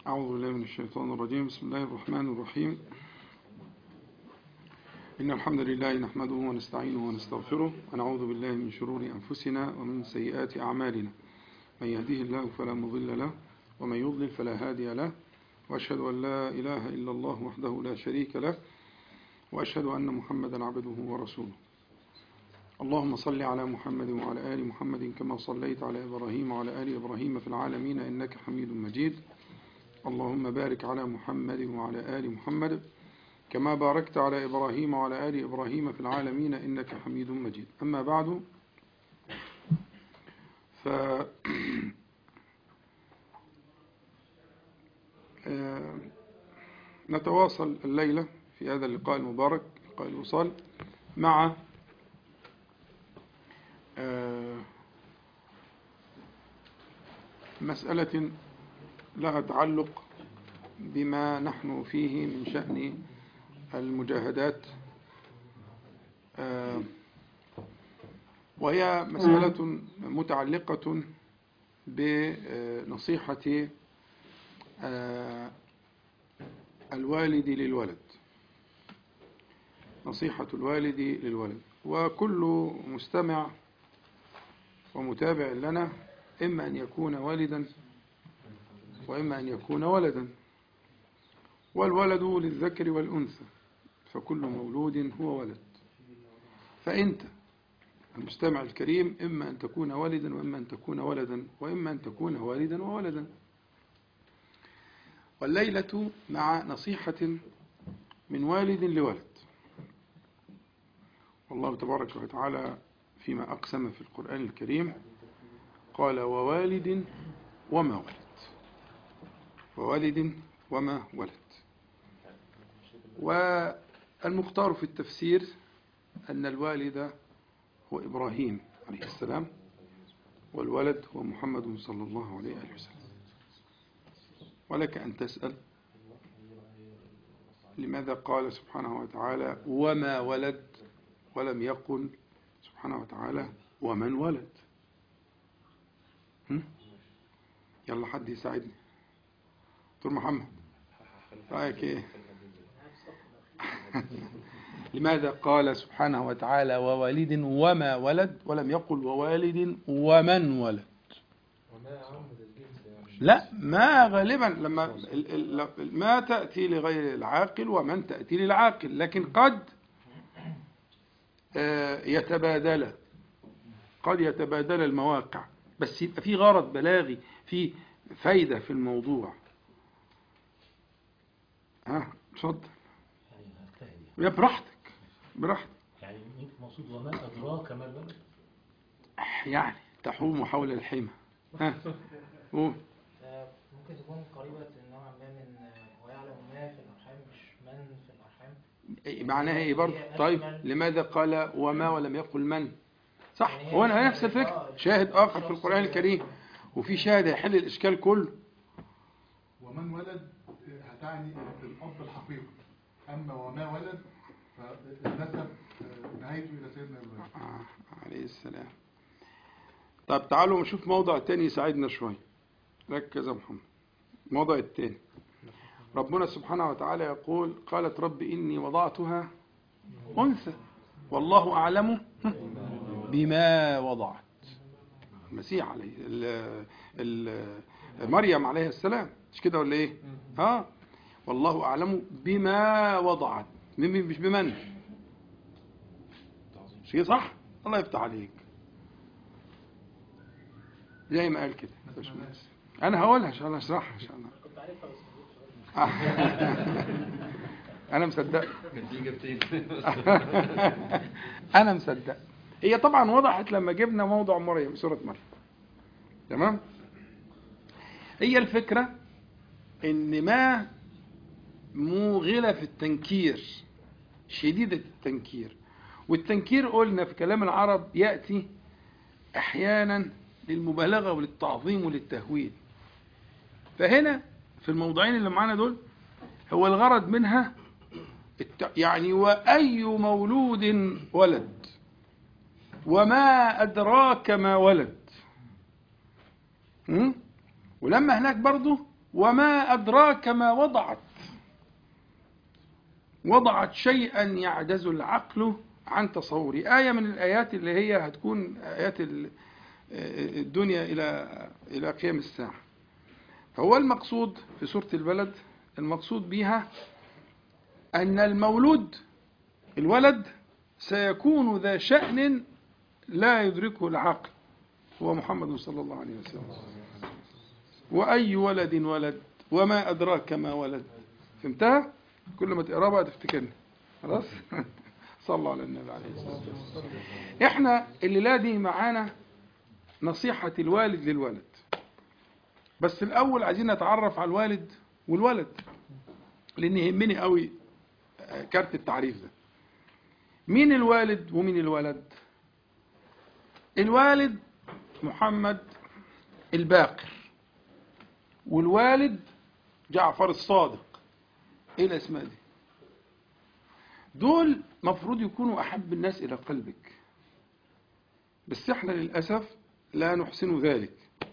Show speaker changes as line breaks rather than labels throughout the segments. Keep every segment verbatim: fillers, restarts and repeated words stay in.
أعوذ بالله من الشيطان الرجيم. بسم الله الرحمن الرحيم. إن الحمد لله نحمده ونستعينه ونستغفره ونعوذ بالله من شرور أنفسنا ومن سيئات أعمالنا. من يهديه الله فلا مضل له ومن يضلل فلا هادي له، وأشهد أن لا إله إلا الله وحده لا شريك له، وأشهد أن محمدا عبده ورسوله. اللهم صل على محمد وعلى آل محمد كما صليت على إبراهيم وعلى آل إبراهيم في العالمين إنك حميد مجيد. اللهم بارك على محمد وعلى آل محمد كما باركت على إبراهيم وعلى آل إبراهيم في العالمين إنك حميد مجيد. أما بعد، ف نتواصل الليلة في هذا اللقاء المبارك، لقاء الوصال، مع مسألة لها تعلق بما نحن فيه من شأن المجاهدات، وهي مسألة متعلقة بنصيحة الوالد للولد، نصيحة الوالد للولد. وكل مستمع ومتابع لنا إما أن يكون والدا وإما أن يكون ولدا، والولد للذكر والأنثى، فكل مولود هو ولد. فأنت المستمع الكريم إما أن تكون والدا وإما أن تكون ولدا وإما أن تكون والدا وولدا. والليلة مع نصيحة من والد لولد. والله تبارك وتعالى فيما أقسم في القرآن الكريم قال: ووالد وما ولد، ووالد وما ولد. والمختار في التفسير أن الوالد هو إبراهيم عليه السلام، والولد هو محمد صلى الله عليه وسلم. ولك أن تسأل لماذا قال سبحانه وتعالى وما ولد ولم يقل سبحانه وتعالى ومن ولد؟ هم؟ يلا حد يساعدني. دكتور محمد، رأيك ايه؟ لماذا قال سبحانه وتعالى ووالد وما ولد ولم يقل ووالد ومن ولد؟ لا، ما غالبا لما ما تأتي لغير العاقل ومن تأتي للعاقل، لكن قد يتبادل قد يتبادل المواقع، بس يبقى في غرض بلاغي، في فايدة في الموضوع. ها اتفضل يا براحتك براحتك.
يعني مقصود وما أدراك ما الولد،
يعني تحوم حول الحمى. ها قول.
ممكن تكون قريبة نوعا ما من ويعلم ما في الأرحام، مش من في الأرحام.
معناها ايه برضه؟ طيب لماذا قال وما ولم يقل من؟ صح، هو انا نفس الفكرة. شاهد آخر في القرآن الكريم، وفي شاهد يحل الإشكال كله.
ومن ولد هتعني الأب الحقيقي، أما وما ولد فالنسب نهايته إلى سيدنا إبراهيم
آه عليه السلام. طب تعالوا نشوف موضع تاني يساعدنا شوية. ركز يا محمد. الموضع التاني، ربنا سبحانه وتعالى يقول: قالت رب إني وضعتها أنثى والله أعلم بما وضعت. المسيح عليه ال ال مريم عليه السلام، مش كده ولا ايه؟ ها، والله أعلم بما وضعت، مش بمن. شيء صح؟ الله يفتح عليك، زي ما قال كده. انا هقولها عشان الله اشرحها عشان الله. انا مصدق انا مصدق. هي طبعا وضحت لما جبنا موضوع مريم، سورة مريم. تمام. هي الفكرة ان ما موغلة في التنكير، شديدة التنكير. والتنكير قلنا في كلام العرب يأتي احيانا للمبالغة وللتعظيم وللتهويل. فهنا في الموضوعين اللي معانا دول هو الغرض منها يعني وأي مولود ولد وما أدراك ما ولد. ولما هناك برضو وما أدراك ما وضعت، وضعت شيئا يعجز العقل عن تصوره. آية من الآيات اللي هي هتكون آيات الدنيا إلى إلى قيام الساعة. فهو المقصود في سورة البلد، المقصود بها أن المولود الولد سيكون ذا شأن لا يدركه العقل، هو محمد صلى الله عليه وسلم. وأي ولد ولد وما أدراك ما ولد. فهمتها؟ كل ما تقرأ بقى تفتكرني. خلاص. صلى على النبي عليه الصلاة والسلام. احنا الليلة دي معانا نصيحة الوالد للولد، بس الأول عايزين نتعرف على الوالد والولد، لأن يهمني قوي كارت التعريف ده. مين الوالد ومين الولد؟ الوالد محمد الباقر، والوالد جعفر الصادق. ايه الاسماء دي؟ دول مفروض يكونوا احب الناس الى قلبك، بس احنا للاسف لا نحسن ذلك.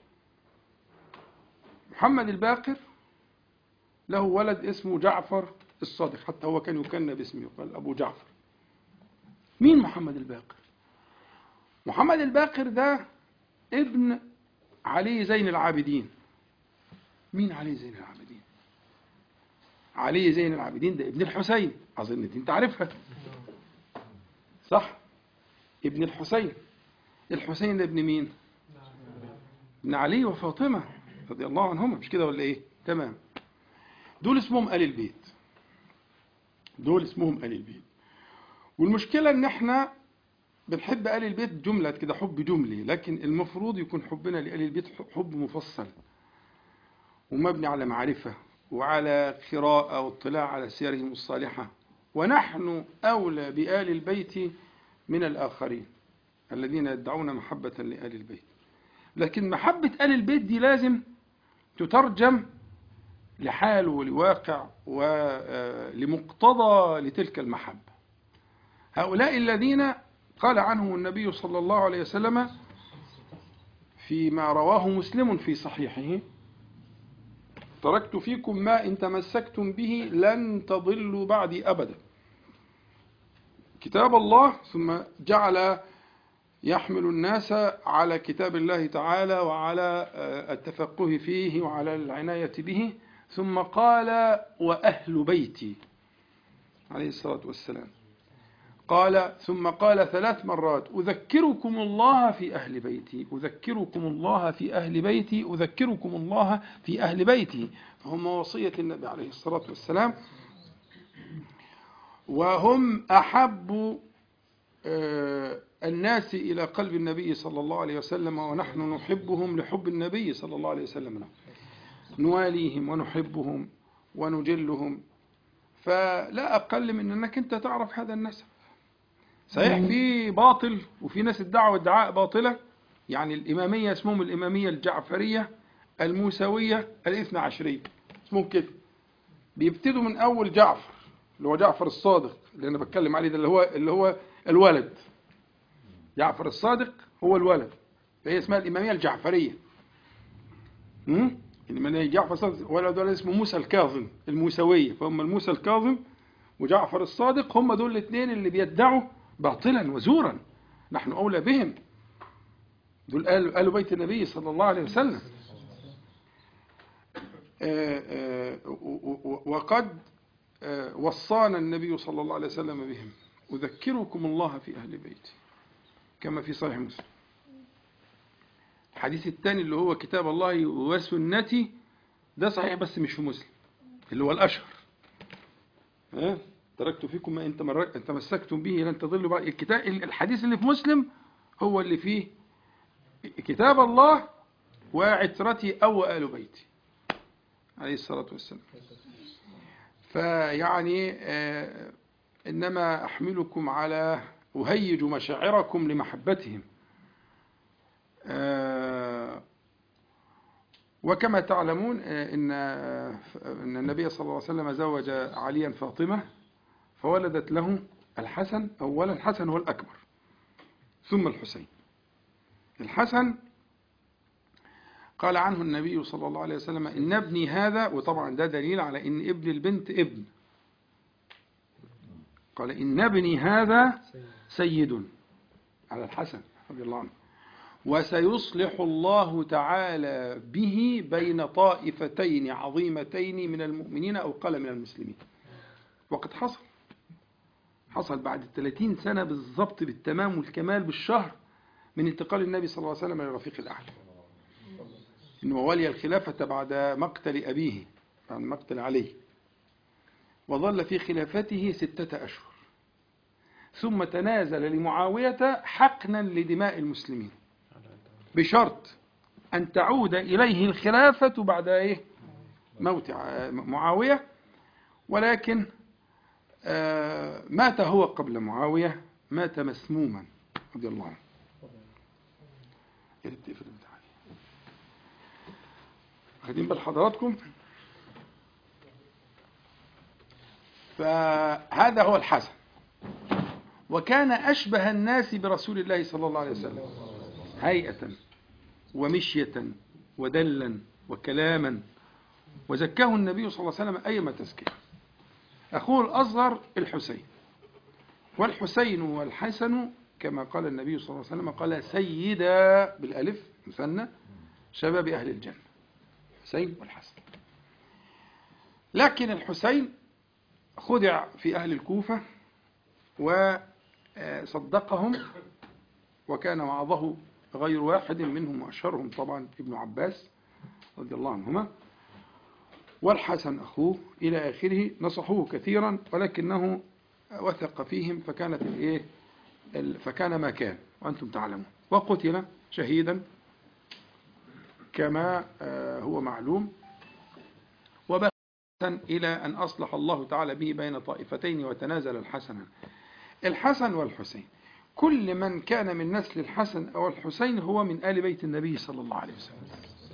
محمد الباقر له ولد اسمه جعفر الصادق، حتى هو كان يكنى باسمه، يقال ابو جعفر. مين محمد الباقر؟ محمد الباقر ده ابن علي زين العابدين. مين علي زين العابدين؟ علي زين العابدين ده ابن الحسين، أظن دي أنت عارفها صح؟ ابن الحسين. الحسين ده ابن مين؟ ابن علي وفاطمة رضي الله عنهما، مش كده ولا إيه؟ تمام. دول اسمهم آل البيت، دول اسمهم آل البيت. والمشكلة إن إحنا بنحب آل البيت جملة كده، حب جملي، لكن المفروض يكون حبنا لآل البيت حب مفصل ومبني على معرفة وعلى قراءة واطلاع على سيرهم الصالحة. ونحن أولى بآل البيت من الآخرين الذين يدعون محبة لآل البيت، لكن محبة آل البيت دي لازم تترجم لحال ولواقع ولمقتضى لتلك المحبة. هؤلاء الذين قال عنهم النبي صلى الله عليه وسلم فيما رواه مسلم في صحيحه: تركت فيكم ما إن تمسكتم به لن تضلوا بعدي أبدا، كتاب الله، ثم جعل يحمل الناس على كتاب الله تعالى وعلى التفقه فيه وعلى العناية به، ثم قال وأهل بيتي عليه الصلاة والسلام. قال ثم قال ثلاث مرات: أذكركم الله في أهل بيتي، أذكركم الله في أهل بيتي، أذكركم الله في أهل بيتي. فهم وصية النبي عليه الصلاة والسلام، وهم أحب الناس إلى قلب النبي صلى الله عليه وسلم، ونحن نحبهم لحب النبي صلى الله عليه وسلم، نواليهم ونحبهم ونجلهم. فلا أقل من أنك أنت تعرف هذا النسب. صحيح في باطل وفي ناس ادعوا ادعاء باطلة، يعني الإمامية اسمهم الإمامية الجعفرية الموسوية الاثنى عشرية، اسمهم كده. بيبتدوا من أول جعفر اللي هو جعفر الصادق اللي أنا بتكلم عليه ده، اللي هو اللي هو الولد. جعفر الصادق هو الولد، فهي اسمها الإمامية الجعفرية. امم الإمامية جعفر الصادق، ولد ولد اسمه موسى الكاظم الموسوية، فهم الموسى الكاظم وجعفر الصادق، هم دول الاثنين اللي بيدعوا باطلا وزورا. نحن أولى بهم، دول آل بيت النبي صلى الله عليه وسلم. وقد وصانا النبي صلى الله عليه وسلم بهم: أذكركم الله في أهل بيتي، كما في صحيح مسلم. الحديث الثاني اللي هو كتاب الله وسنتي، ده صحيح بس مش في مسلم، اللي هو الأشهر. ها تركت فيكم ما إن تمسكتم به لن تضلوا بعد. الكتاب الحديث اللي في مسلم هو اللي فيه كتاب الله وعترتي أو آل بيتي عليه الصلاة والسلام. فيعني آه إنما أحملكم على أهيج مشاعركم لمحبتهم. آه وكما تعلمون آه إن, آه إن النبي صلى الله عليه وسلم زوج عليا فاطمة، فولدت له الحسن. أولا الحسن هو الأكبر، ثم الحسين. الحسن قال عنه النبي صلى الله عليه وسلم إن ابني هذا، وطبعا ده دليل على إن ابن البنت ابن، قال إن ابني هذا سيد على الحسن رضي الله عنه، وسيصلح الله تعالى به بين طائفتين عظيمتين من المؤمنين أو قال من المسلمين. وقد حصل حصل بعد ثلاثين سنة بالضبط بالتمام والكمال بالشهر من انتقال النبي صلى الله عليه وسلم للرفيق الأعلى، إنه ولي الخلافة بعد مقتل أبيه، بعد مقتل عليه، وظل في خلافته ستة أشهر، ثم تنازل لمعاوية حقنا لدماء المسلمين بشرط أن تعود إليه الخلافة بعد إيه؟ موت معاوية، ولكن مات هو قبل معاوية، مات مسموما رضي الله عنه. واخدين بال حضراتكم؟ فهذا هو الحسن، وكان أشبه الناس برسول الله صلى الله عليه وسلم هيئة ومشية ودلا وكلاما، وزكاه النبي صلى الله عليه وسلم أيما تزكية. أخوه الأصغر الحسين، والحسين والحسن كما قال النبي صلى الله عليه وسلم قال سيدا بالألف مثنى شباب أهل الجنة، حسين والحسن. لكن الحسين خدع في أهل الكوفة وصدقهم، وكان وعظه غير واحد منهم وأشهرهم طبعا ابن عباس رضي الله عنهما، والحسن أخوه إلى آخره، نصحوه كثيرا ولكنه وثق فيهم، فكانت الإيه فكان ما كان وأنتم تعلمون، وقتل شهيدا كما هو معلوم، وبقى إلى أن أصلح الله تعالى به بين طائفتين وتنازل الحسن. الحسن والحسين كل من كان من نسل الحسن أو الحسين هو من آل بيت النبي صلى الله عليه وسلم.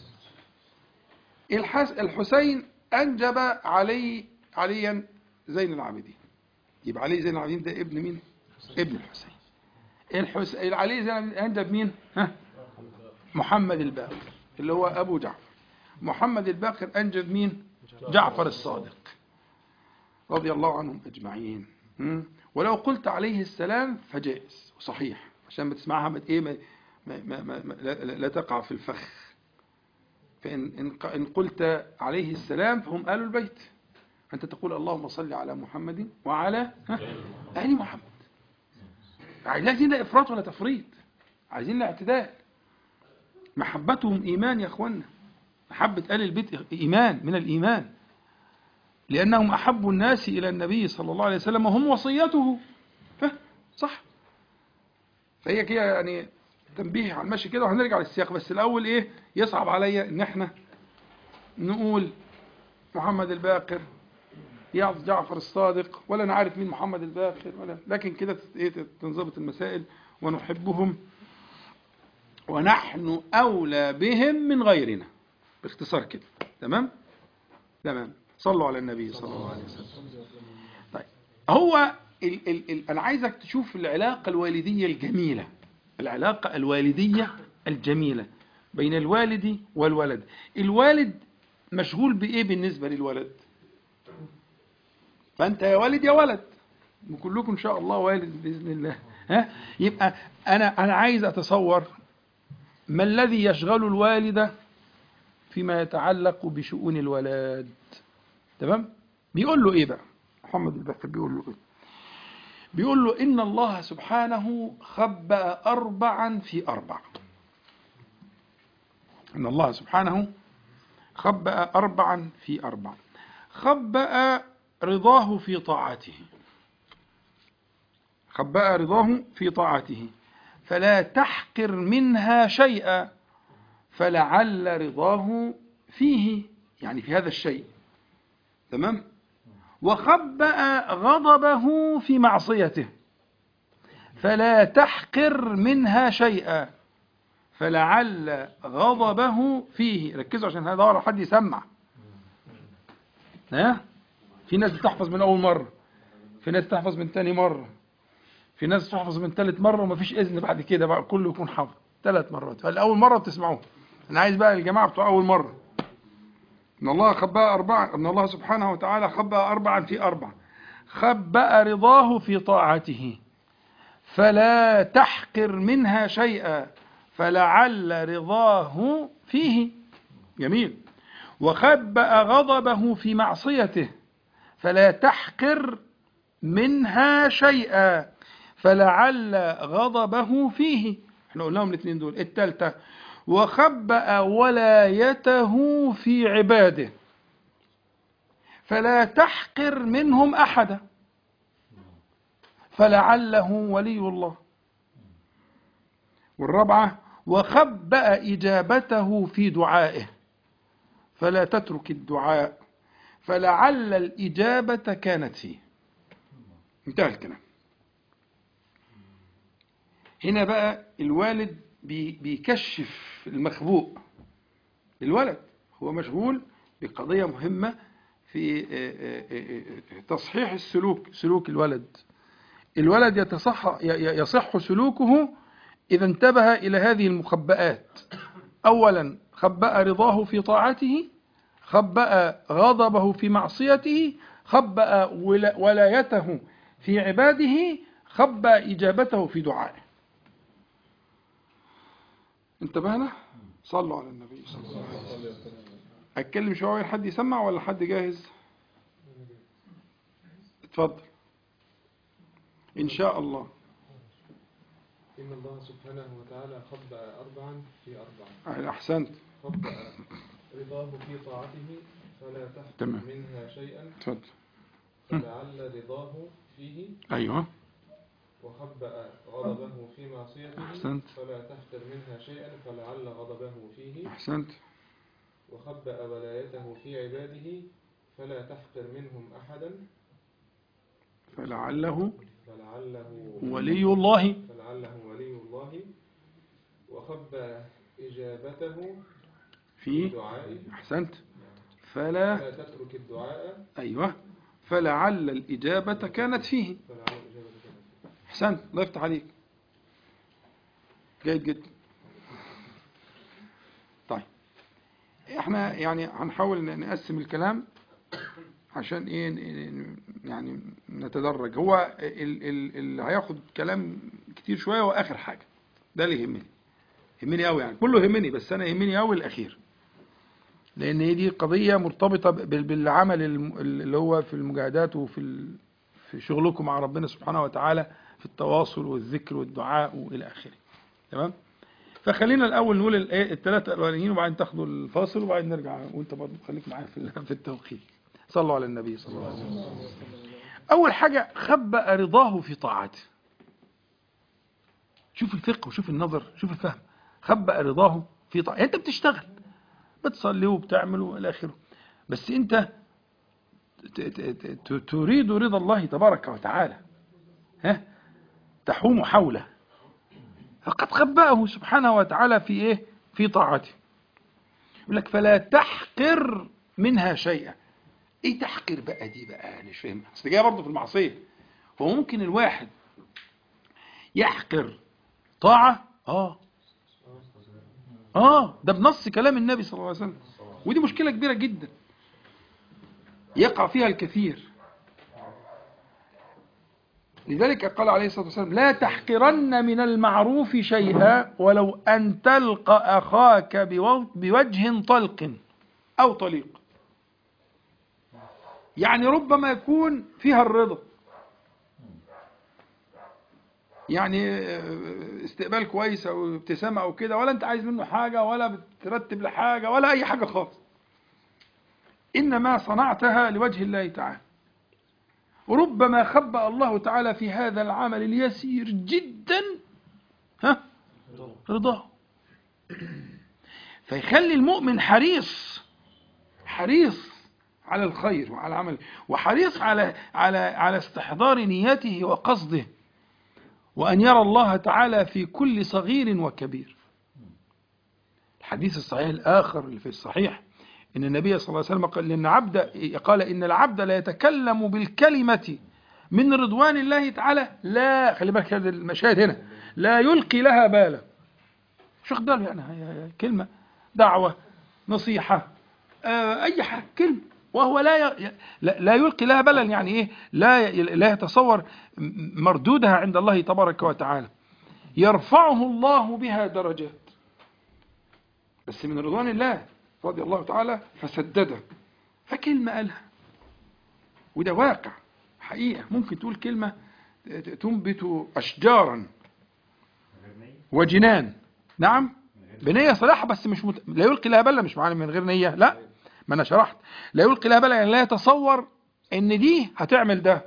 الحسين أنجب علي عليا زين العابدين، يبقى علي زين العابدين ده ابن مين؟ ابن الحسين. الحسين علي زين العابدين أنجب مين؟ ها؟ محمد الباقر اللي هو أبو جعفر. محمد الباقر أنجب مين؟ جعفر الصادق رضي الله عنهم أجمعين. ولو قلت عليه السلام فجائز وصحيح، عشان ما تسمعها ما ايه ما ما ما ما لا, لا تقع في الفخ. فإن إن قلت عليه السلام فهم آل البيت، أنت تقول اللهم صل على محمد وعلى آل محمد. عايزين لا إفراط ولا تفريط، عايزين لا اعتدال. محبتهم إيمان يا أخوانا، محبة آل البيت إيمان من الإيمان، لأنهم أحب الناس إلى النبي صلى الله عليه وسلم وهم وصيته. صح؟ فهي كده يعني تنبيه على المشي كده، وهنرجع للسياق. بس الأول إيه يصعب عليا إن إحنا نقول محمد الباقر يعظ جعفر الصادق، ولا نعرف مين محمد الباقر ولا، لكن كده تنضبط المسائل ونحبهم ونحن أولى بهم من غيرنا، باختصار كده. تمام؟ تمام. صلوا على النبي صلى الله عليه وسلم. طيب هو ال ال ال أنا عايزك تشوف العلاقة الوالدية الجميلة، العلاقة الوالدية الجميلة بين الوالد والولد. الوالد مشغول بإيه بالنسبة للولد؟ فأنت يا والد يا ولد، وكلكم إن شاء الله والد بإذن الله. ها؟ يبقى أنا أنا عايز أتصور ما الذي يشغل الوالد فيما يتعلق بشؤون الولد. تمام؟ بيقول له إيه بقى؟ محمد الباقر بيقول له إيه؟ بيقول له إن الله سبحانه خبأ أربعا في أربع. إن الله سبحانه خبأ أربعا في أربع. خبأ رضاه في طاعته، خبأ رضاه في طاعته فلا تحقر منها شيئا، فلعل رضاه فيه، يعني في هذا الشيء. تمام؟ وخبأ غضبه في معصيته فلا تحقر منها شيئا، فلعل غضبه فيه. ركزوا عشان هذا ورا حد يسمع. ها؟ في ناس بتحفظ من أول مرة، في ناس تحفظ من تاني مرة، في ناس تحفظ من ثالث مرة ومفيش إذن بعد كده بقى كله يكون حافظ ثلاث مرات. فالأول مرة بتسمعوه أنا عايز بقى الجماعة بتوع أول مرة. إن الله خبأ أربعة، إن الله سبحانه وتعالى خبأ أربعا في أربعة. خبأ رضاه في طاعته فلا تحقر منها شيئا فلعل رضاه فيه. جميل. وخبأ غضبه في معصيته فلا تحقر منها شيئا فلعل غضبه فيه. احنا قلناهم الاثنين دول. الثالثة وخبأ ولايته في عباده فلا تحقر منهم أحدا فلعله ولي الله. والرابعة وخبأ إجابته في دعائه فلا تترك الدعاء فلعل الإجابة كانت فيه. انتهى الكلام. هنا بقى الوالد بيكشف المخبوء. الولد هو مشغول بقضية مهمة في تصحيح السلوك، سلوك الولد. الولد يتصح يصح سلوكه إذا انتبه إلى هذه المخبئات. أولا خبأ رضاه في طاعته، خبأ غضبه في معصيته، خبأ ولايته في عباده، خبأ إجابته في دعائه. انتبهنا؟ صلوا على النبي صلى الله عليه وسلم. أتكلم شوية حد يسمع ولا حد جاهز؟ اتفضل. إن شاء الله.
إن الله سبحانه وتعالى خبأ أربعا في أربعة.
أحسنت.
خبأ رضاه في طاعته فلا تحقر منها شيئا
اتفضل.
فلعل رضاه فيه.
أيوه.
وخبأ غضبه في معصيته
أحسنت.
فلا تحقر منها شيئا فلعل غضبه فيه.
أحسنت.
وخبأ ولايته في عباده فلا تحقر منهم أحدا
فلعله
فلعله
ولي الله
فلعله ولي الله. وخبأ إجابته
في
دعائه.
أحسنت. فلا
فلا تترك الدعاء.
أيوه. فلعل الإجابة كانت فيه.
فلعل الإجابة كانت فيه.
أحسنت. الله يفتح عليك. جيد جدا. طيب احنا يعني هنحاول نقسم الكلام عشان ايه يعني نتدرج. هو اللي هياخد كلام كتير شويه هو اخر حاجه. ده اللي يهمني يهمني قوي، يعني كله يهمني بس انا يهمني قوي الاخير، لان هي دي قضيه مرتبطه بالعمل اللي هو في المجاهدات وفي في شغلكم مع ربنا سبحانه وتعالى في التواصل والذكر والدعاء والى اخره. تمام. فخلينا الاول نقول الايه الثلاثه الاولانيين وبعدين تاخدوا الفاصل وبعدين نرجع وانت برضه خليك معايا في في التوقيت. صلوا على النبي صلى الله عليه وسلم. اول حاجه خبأ رضاه في طاعته. شوف الفقه وشوف النظر، شوف الفهم. خبأ رضاه في طاعته. انت بتشتغل بتصلي وبتعمل والى اخره، بس انت تريد رضا الله تبارك وتعالى، ها تحوم حوله، فقد خبأه سبحانه وتعالى في ايه؟ في طاعته. يقول لك فلا تحقر منها شيئا. ايه تحقر بقى دي بقى؟ انا مش فاهمها. اصل جايه برضه في المعصيه. فهو ممكن الواحد يحقر طاعه اه اه ده بنص كلام النبي صلى الله عليه وسلم، ودي مشكله كبيره جدا يقع فيها الكثير. لذلك قال عليه الصلاة والسلام لا تحقرن من المعروف شيئا ولو أن تلقى أخاك بوجه طلق أو طليق. يعني ربما يكون فيها الرضا، يعني استقبال كويس أو ابتسامة أو كده، ولا أنت عايز منه حاجة ولا بترتب لحاجة ولا أي حاجة خالص، إنما صنعتها لوجه الله تعالى. وربما خبأ الله تعالى في هذا العمل اليسير جدا ها رضاه، فيخلي المؤمن حريص حريص على الخير وعلى العمل، وحريص على على على استحضار نيته وقصده، وأن يرى الله تعالى في كل صغير وكبير. الحديث الصحيح الآخر اللي في الصحيح إن النبي صلى الله عليه وسلم قال إن عبد قال إن العبد لا يتكلم بالكلمة من رضوان الله تعالى، لا خلي بالك هذه المشاهد هنا، لا يلقي لها بالا. مش واخد باله يعني كلمة دعوة، نصيحة، آه أي حاجة، كلمة، وهو لا ي... لا لا يلقي لها بالا، يعني إيه، لا ي... لا يتصور مردودها عند الله تبارك وتعالى. يرفعه الله بها درجات، بس من رضوان الله رضي الله تعالى فسدده، فكلمة قالها، وده واقع حقيقة. ممكن تقول كلمة تنبت أشجارا وجنان، نعم، بنية صلاحة، بس مش مت... لا يلقي لها بالا، مش معنى من غير نية، لا، ما أنا شرحت، لا يلقي لها بالا يعني لا يتصور إن دي هتعمل ده،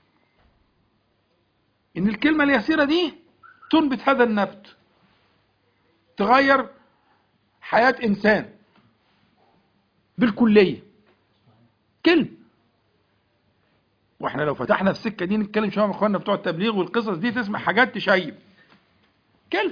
إن الكلمة اليسيرة دي تنبت هذا النبت، تغير حياة إنسان بالكلية، كلمة. واحنا لو فتحنا في السكة دي نتكلم شوية مع اخواننا بتوع التبليغ والقصص دي، تسمع حاجات تشيب. كلمة،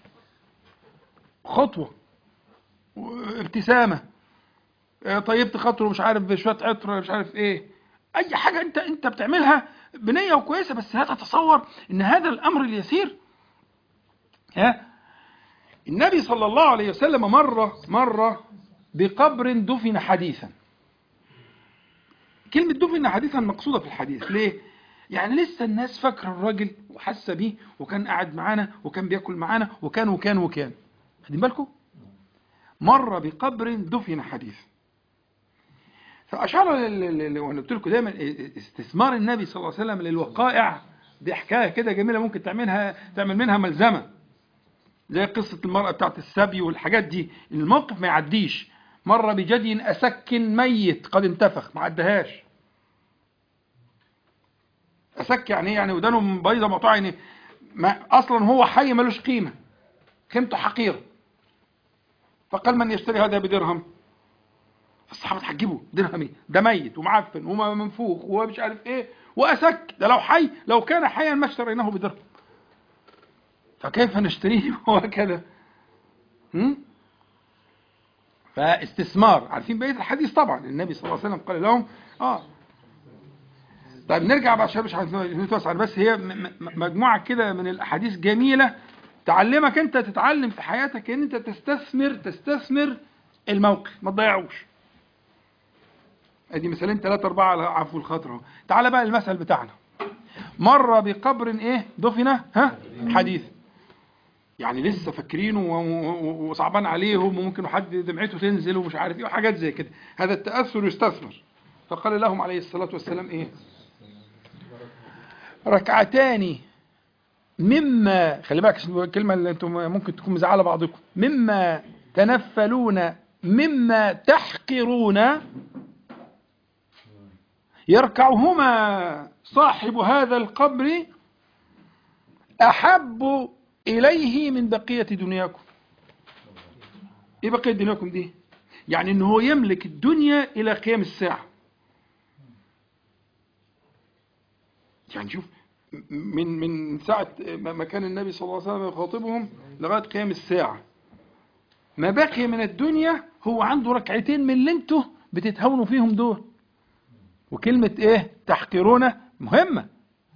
خطوة، ابتسامة، طيبت خاطره مش عارف بشوية عطر مش عارف ايه، اي حاجة انت انت بتعملها بنية وكويسة، بس لا تتصور ان هذا الامر اليسير. ها، النبي صلى الله عليه وسلم مرة مرة بقبر دفن حديثا. كلمة دفن حديثا مقصودة في الحديث ليه؟ يعني لسه الناس فاكرة الراجل وحاسة بيه وكان قاعد معانا وكان بياكل معانا وكان وكان وكان. خدين بالكم؟ مر بقبر دفن حديث. فأشار وانا قلت لكم دايما استثمار النبي صلى الله عليه وسلم للوقائع دي حكاية كده جميلة، ممكن تعملها تعمل منها ملزمة، زي قصة المرأة بتاعت السبي والحاجات دي. الموقف ما يعديش. مر بجدي أسك ميت قد انتفخ، ما عدهاش. أسك يعني يعني ودانه بيضة مقطوعة، يعني ما أصلا هو حي ملوش قيمة، قيمته حقيرة. فقال من يشتري هذا بدرهم؟ الصحابة تحجبوا، درهم ايه ده؟ ميت ومعفن ومنفوخ ومش عارف ايه، وأسك ده لو حي، لو كان حيا ما اشتريناه بدرهم، فكيف نشتريه وهكذا. فاستثمار. عارفين بقية الحديث طبعا، النبي صلى الله عليه وسلم قال لهم اه طيب نرجع بقى عشان مش هنتوسع، بس هي مجموعة كده من الأحاديث جميلة تعلمك أنت تتعلم في حياتك أن أنت تستثمر تستثمر الموقف، ما تضيعوش. ادي مثالين ثلاثة أربعة على عفو الخاطر. تعال بقى المثل بتاعنا. مر بقبر ايه دفن ها حديث، يعني لسه فاكرينه وصعبان عليهم وممكن حد دمعته تنزل ومش عارف ايه وحاجات زي كده. هذا التأثر يستثمر. فقال لهم عليه الصلاة والسلام ايه؟ ركعتان مما، خلي بالك الكلمة اللي انتم ممكن تكون مزعلة بعضكم، مما تنفلون مما تحقرون يركعهما صاحب هذا القبر أحب إليه من بقية دنياكم. إيه بقية دنياكم دي؟ يعني إنه هو يملك الدنيا إلى قيام الساعة. يعني شوف، من من ساعة ما كان النبي صلى الله عليه وسلم يخاطبهم لغاية قيام الساعة، ما بقي من الدنيا هو عنده ركعتين من اللي انتوا بتتهونوا فيهم دول. وكلمة ايه تحقرون مهمة.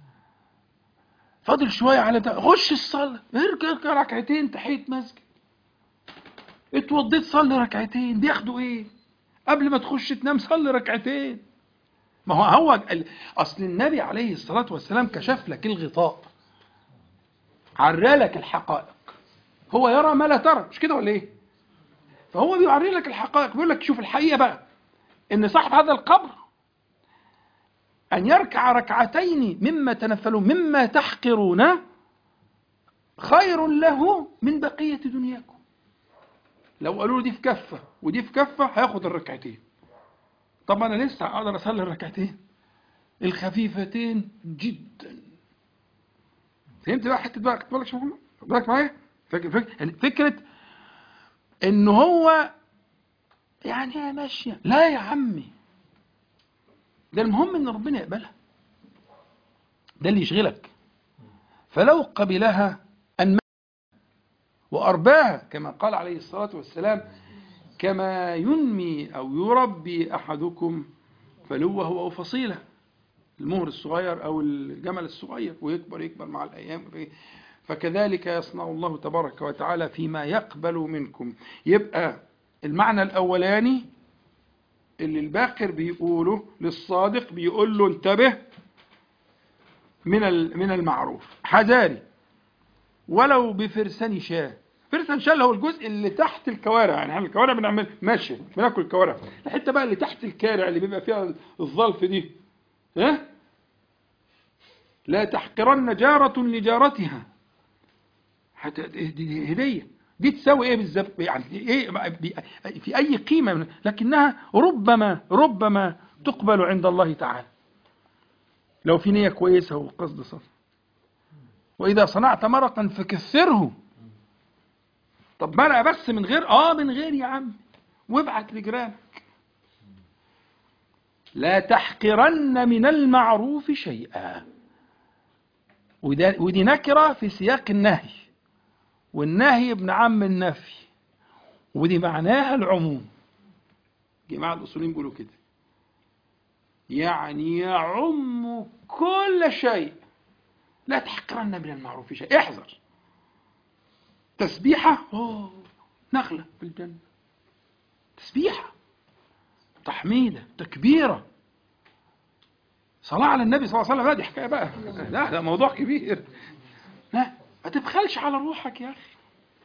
فاضل شوية على ده، غش الصلاة، ارجع ركعتين تحية مسجد، اتوضيت صلي ركعتين، بياخدوا ايه؟ قبل ما تخش تنام صلي ركعتين. ما هو هو اصل النبي عليه الصلاة والسلام كشف لك الغطاء، عرى لك الحقائق، هو يرى ما لا ترى، مش كده ولا ايه؟ فهو بيعري لك الحقائق، بيقول لك شوف الحقيقة بقى، ان صاحب هذا القبر أن يركع ركعتين مما تنفلون مما تحقرون خير له من بقية دنياكم. لو قالوا له دي في كفة ودي في كفة هياخد الركعتين. طب أنا لسه أقدر أصلي الركعتين الخفيفتين جدا. فهمت بقى حتة بقى؟ بالك شو بالك معايا؟ فكرة فكرة يعني فكرة إن هو يعني هي ماشية. لا يا عمي، ده المهم ان ربنا يقبلها، ده اللي يشغلك. فلو قبلها أن وأرباها كما قال عليه الصلاة والسلام، كما ينمي أو يربي أحدكم فلوه أو فصيلة، المهر الصغير أو الجمل الصغير ويكبر يكبر مع الأيام، فكذلك يصنع الله تبارك وتعالى فيما يقبل منكم. يبقى المعنى الأولاني اللي الباقر بيقوله للصادق، بيقول له انتبه من من المعروف، حذاري ولو بفرسان شاه. فرسان شاه اللي هو الجزء اللي تحت الكوارع، يعني احنا الكوارع بنعمل ماشي بناكل الكوارع، الحته بقى اللي تحت الكارع اللي بيبقى فيها الظلف دي، ها، لا تحقرن جارة لجارتها، دي هدية، دي تساوي ايه بالظبط؟ يعني ايه في اي قيمة، لكنها ربما ربما تقبل عند الله تعالى لو في نية كويسة وقصد صف. واذا صنعت مرقا فكثره. طب مرقة بس من غير اه من غير يا عم، وابعت لجيرانك. لا تحقرن من المعروف شيئا، ودي نكرة في سياق النهي، والنهي ابن عم النفي، ودي معناها العموم. جماعة الأصوليين بيقولوا كده، يعني يعم كل شيء. لا تحقرن من المعروف شيء، احذر. تسبيحة، أوه نخلة في الجنة، تسبيحة، تحميدة، تكبيرة، صلاة على النبي صلى الله عليه وسلم، دي حكاية بقى، لا ده موضوع كبير. لا ما تبخلش على روحك يا أخي.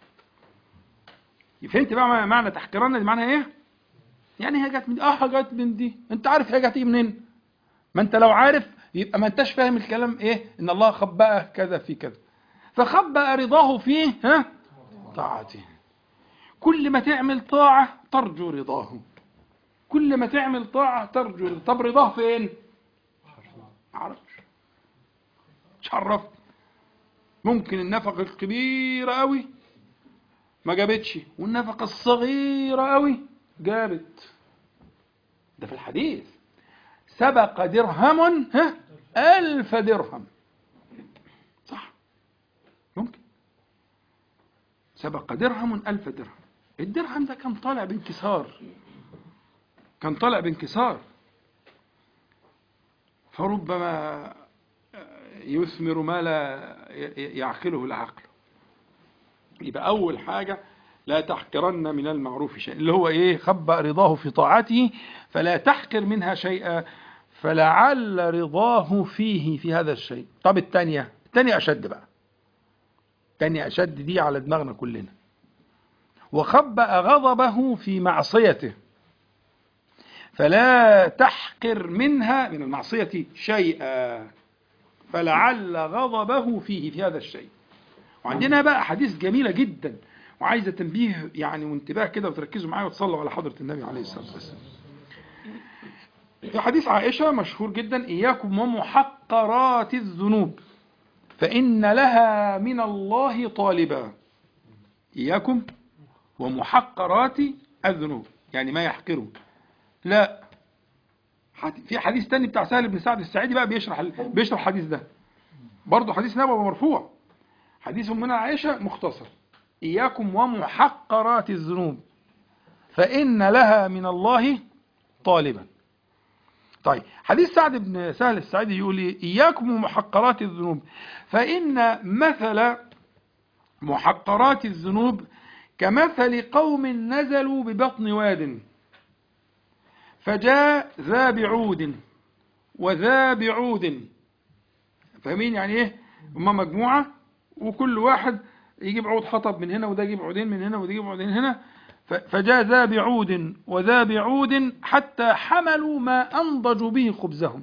فهمت بقى معنى تحقرن دي معناها ايه؟ يعني هي جت من اه جت من دي، انت عارف هي جت منين؟ ما انت لو عارف يبقى ما انتش فاهم الكلام ايه؟ ان الله خبأ كذا في كذا، فخبأ رضاه فيه ها طاعته. كل ما تعمل طاعة ترجو رضاه، كل ما تعمل طاعة ترجو رضاه. طب رضاه فين؟ معرفش، مش عرفت. ممكن النفقة الكبيرة قوي ما جابتش، والنفقة الصغيرة قوي جابت. ده في الحديث، سبق درهم ها ألف درهم، صح؟ ممكن سبق درهم ألف درهم. الدرهم ده كان طالع بانكسار، كان طالع بانكسار، فربما يثمر ما لا يعقله العقل. يبقى أول حاجة لا تحقرن من المعروف شيئا، اللي هو إيه؟ خبأ رضاه في طاعته فلا تحقر منها شيئا، فلعل رضاه فيه في هذا الشيء. طب الثانية، الثانية أشد بقى، الثانية أشد، دي على دماغنا كلنا. وخبأ غضبه في معصيته فلا تحقر منها من المعصية شيئا، فلعل غضبه فيه في هذا الشيء. وعندنا بقى حديث جميلة جدا وعايزة تنبيه يعني وانتباه كده، وتركزوا معايا وتصلوا على حضرة النبي عليه الصلاة والسلام. في حديث عائشة مشهور جدا: إياكم ومحقرات الذنوب فإن لها من الله طالبا. إياكم ومحقرات الذنوب، يعني ما يحقره. لا، في حديث تاني بتاع سهل بن سعد الساعدي بقى بيشرح بيشرح الحديث ده، برضه حديث نبوي مرفوع، حديث من عائشة مختصر: إياكم ومحقرات الذنوب فإن لها من الله طالبا. طيب حديث سعد بن سهل الساعدي يقول لي: إياكم ومحقرات الذنوب فإن مثل محقرات الذنوب كمثل قوم نزلوا ببطن واد فجاء ذا بعود وذا بعود. فاهمين يعني ايه؟ هما مجموعة وكل واحد يجيب عود حطب من هنا، وده يجيب عودين من هنا، وده يجيب عودين هنا. فجاء ذا بعود وذا بعود حتى حملوا ما أنضجوا به خبزهم.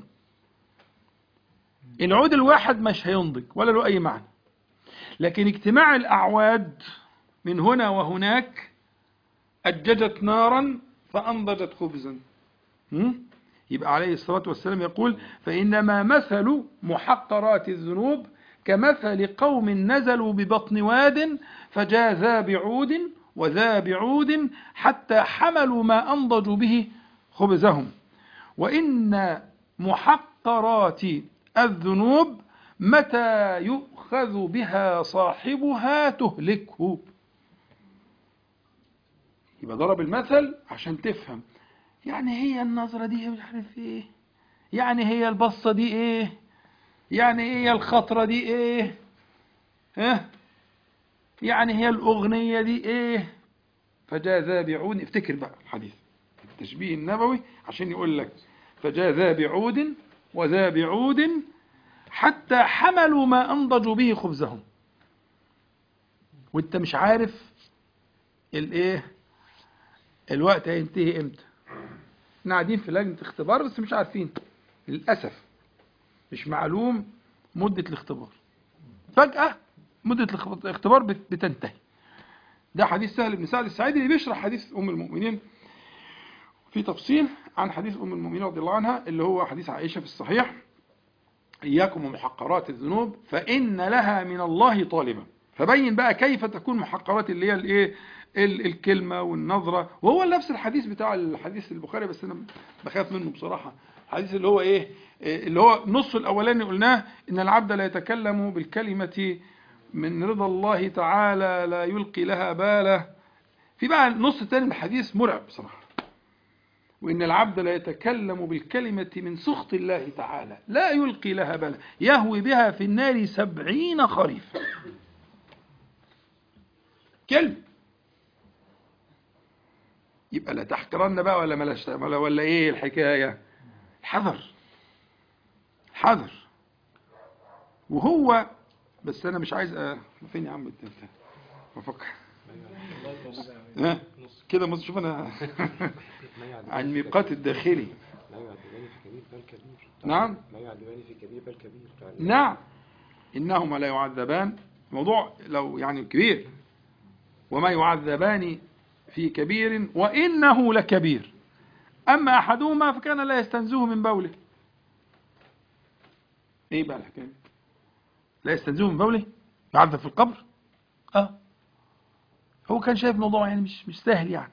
العود الواحد مش هينضج ولا له أي معنى، لكن اجتماع الأعواد من هنا وهناك أججت نارا فأنضجت خبزا. يبقى عليه الصلاة والسلام يقول: فإنما مثل محقرات الذنوب كمثل قوم نزلوا ببطن واد فجاء ذا بعود وذا بعود حتى حملوا ما أنضجوا به خبزهم. وإن محقرات الذنوب متى يؤخذ بها صاحبها تهلكه. يبقى ضرب المثل عشان تفهم، يعني هي النظرة دي مش عارف ايه، يعني هي البصة دي ايه، يعني هي الخطرة دي ايه، ها، يعني هي الأغنية دي ايه، فجاء ذا بعود، افتكر بقى الحديث التشبيه النبوي عشان يقول لك فجاء ذا بعود وذا بعود حتى حملوا ما أنضجوا به خبزهم، وانت مش عارف الايه الوقت هينتهي امتى. احنا قاعدين في لجنة اختبار بس مش عارفين للأسف، مش معلوم مدة الاختبار، فجأة مدة الاختبار بتنتهي. ده حديث سهل بن سعد الساعدي اللي بيشرح حديث أم المؤمنين في تفصيل عن حديث أم المؤمنين رضي الله عنها اللي هو حديث عائشة في الصحيح: إياكم ومحقرات الذنوب فإن لها من الله طالبا. فبين بقى كيف تكون محقرات اللي هي الايه الكلمة والنظرة، وهو نفس الحديث بتاع الحديث البخاري بس أنا بخاف منه بصراحة. الحديث اللي هو إيه اللي هو نص الأولاني قلناه إن العبد لا يتكلم بالكلمة من رضا الله تعالى لا يلقي لها باله. في بقى النص الثاني من الحديث مرعب بصراحة: وإن العبد لا يتكلم بالكلمة من سخط الله تعالى لا يلقي لها باله يهوي بها في النار سبعين خريف. كلمة يبقى لا تحقرن بقى ولا ملاش ولا ولا ايه الحكاية؟ حذر حذر. وهو بس انا مش عايز أ... فين يا عم انت بفكر ها كده مش شوف انا عن ميقات الداخلي. نعم
لا يعذبان في كبير بل كبير.
نعم انهما لا يعذبان، موضوع لو يعني كبير، وما يعذبان في كبير وإنه لكبير، أما أحدهما فكان لا يستنزه من بوله. إيه بقى الحكاية؟ لا يستنزه من بوله يعذب في القبر؟ آه هو كان شايف الموضوع يعني مش مش سهل يعني.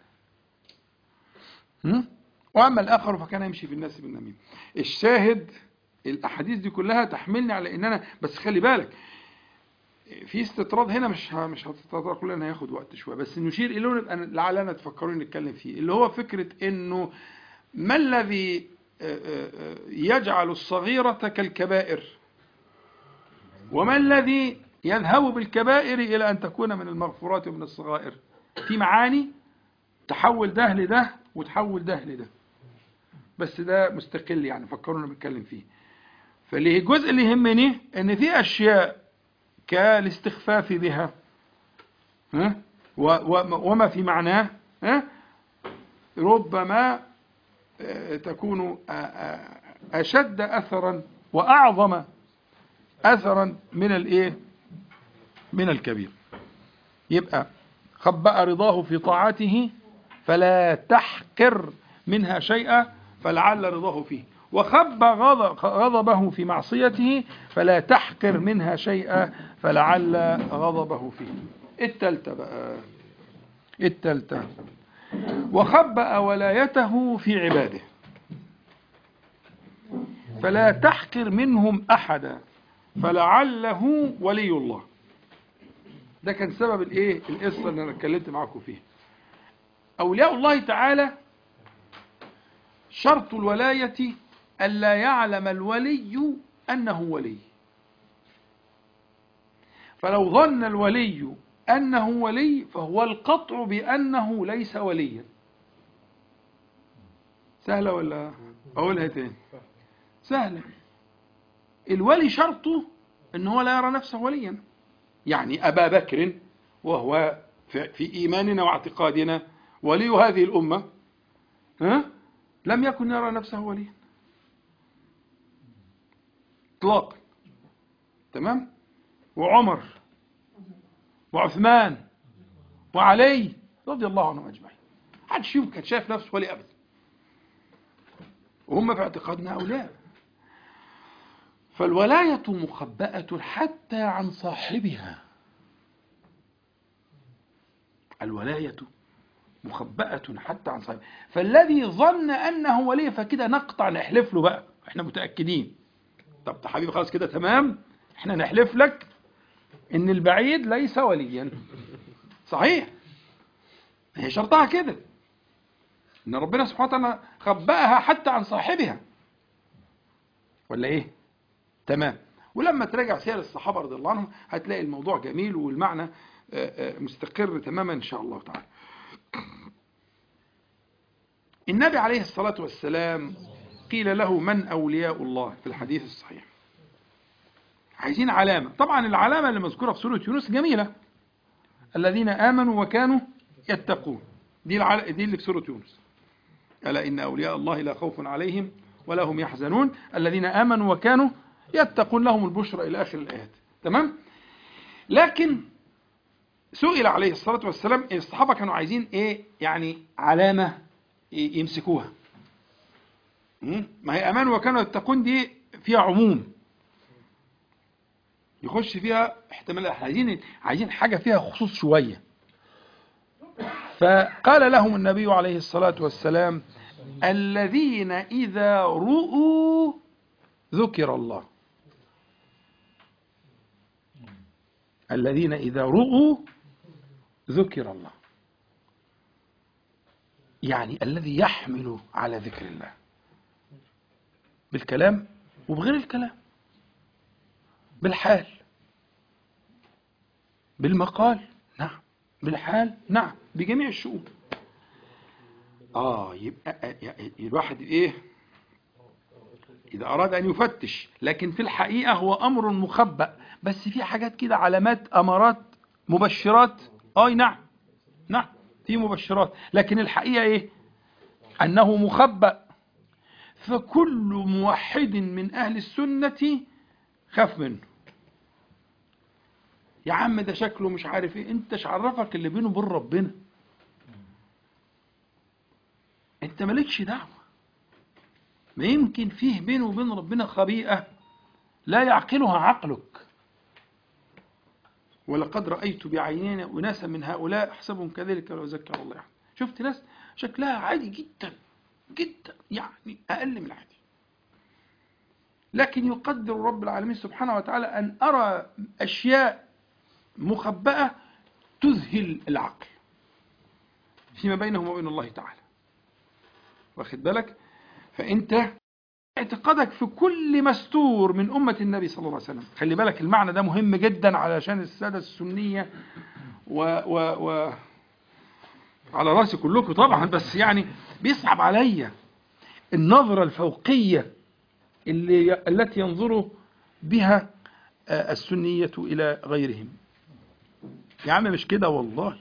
هم؟ وأما الآخر فكان يمشي في الناس بالنميمة. الشاهد الأحاديث دي كلها تحملني على إن أنا بس خلي بالك في استطراد هنا مش مش هتستطرد كلنا، هياخد وقت شويه بس نشير اليه نبقى لعلنا تفكرون نتكلم فيه، اللي هو فكره انه ما الذي يجعل الصغيره كالكبائر، وما الذي يذهب بالكبائر الى ان تكون من المغفورات ومن الصغائر. في معاني تحول ده لده وتحول ده لده، بس ده مستقل يعني فكرونا بنتكلم فيه. فاللي الجزء اللي يهمني ان في اشياء كالاستخفاف بها ها وما في معناه ها ربما تكون أشد أثرا وأعظم أثرا من الإيه من الكبير. يبقى خبأ رضاه في طاعته فلا تحقر منها شيئا فلعل رضاه فيه، وخب غضبه في معصيته فلا تحقر منها شيئا فلعل غضبه فيه. التالتة بقى التالتة وخبأ ولايته في عباده فلا تحقر منهم أحدا فلعله ولي الله. ده كان سبب الايه القصة اللي انا اتكلمت معاكم فيها. أولياء الله تعالى شرط الولاية ألا يعلم الولي أنه ولي، فلو ظن الولي أنه ولي فهو القطع بأنه ليس وليا. سهلة ولا أقولها تاني؟ سهلة. الولي شرطه أنه لا يرى نفسه وليا، يعني أبا بكر وهو في إيماننا واعتقادنا ولي هذه الأمة ها؟ لم يكن يرى نفسه وليا اطلاقا. تمام؟ وعمر وعثمان وعلي رضي الله عنهم اجمعين محدش فيهم كان شايف نفسه ولي ابدا، وهم في اعتقادنا اولياء. فالولاية مخبأة حتى عن صاحبها. الولاية مخبأة حتى عن صاحبها، فالذي ظن أنه ولي فكده نقطع نحلف له بقى احنا متأكدين. طب يا حبيبي خلاص كده تمام، احنا نحلف لك ان البعيد ليس وليا. صحيح، هي شرطها كده ان ربنا سبحانه وتعالى خبأها حتى عن صاحبها، ولا ايه؟ تمام. ولما تراجع سير الصحابة رضي الله عنهم هتلاقي الموضوع جميل والمعنى مستقر تماما ان شاء الله تعالى. النبي عليه الصلاة والسلام قيل له من أولياء الله في الحديث الصحيح. عايزين علامة. طبعا العلامة اللي مذكورة في سورة يونس جميلة، الذين آمنوا وكانوا يتقون، دي, العل... دي اللي في سورة يونس، ألا إن أولياء الله لا خوف عليهم ولا هم يحزنون الذين آمنوا وكانوا يتقون لهم البشرى إلى آخر الآيات. تمام. لكن سئل عليه الصلاة والسلام، الصحابة كانوا عايزين إيه يعني علامة إيه يمسكوها. ما هي آمنوا وكانوا يتقون دي فيها عموم يخش فيها احتمال، احنا عايزين عايزين حاجة فيها خصوص شوية. فقال لهم النبي عليه الصلاة والسلام الذين إذا رؤوا ذكر الله. الذين إذا رؤوا ذكر الله، يعني الذي يحمل على ذكر الله بالكلام وبغير الكلام، بالحال، بالمقال، نعم، بالحال، نعم، بجميع الشؤون. آه يبقى الواحد إيه إذا أراد أن يفتش، لكن في الحقيقة هو أمر مخبأ، بس في حاجات كده علامات، أمارات، مبشرات. آه نعم نعم في مبشرات، لكن الحقيقة إيه أنه مخبأ. فكل موحد من أهل السنة خاف منه. يا عم ده شكله مش عارف ايه، انت ايش عرفك اللي بينه وبين ربنا؟ انت مالكش دعوه. ما يمكن فيه بينه وبين ربنا خبيئه لا يعقلها عقلك. ولقد رايت بعينينا اناسا من هؤلاء احسبهم كذلك لو ذكر الله. يعني شفت ناس شكلها عادي جدا جدا، يعني اقل من العادي، لكن يقدر رب العالمين سبحانه وتعالى ان ارى اشياء مخبأة تذهل العقل فيما بينهم وبين الله تعالى. واخد بالك؟ فأنت اعتقادك في كل مستور من أمة النبي صلى الله عليه وسلم. خلي بالك المعنى ده مهم جدا علشان السادة السنية و, و, و على رأسي كلكم طبعا، بس يعني بيصعب عليا النظرة الفوقية اللي التي ينظر بها السنية إلى غيرهم. يا عم مش كده والله،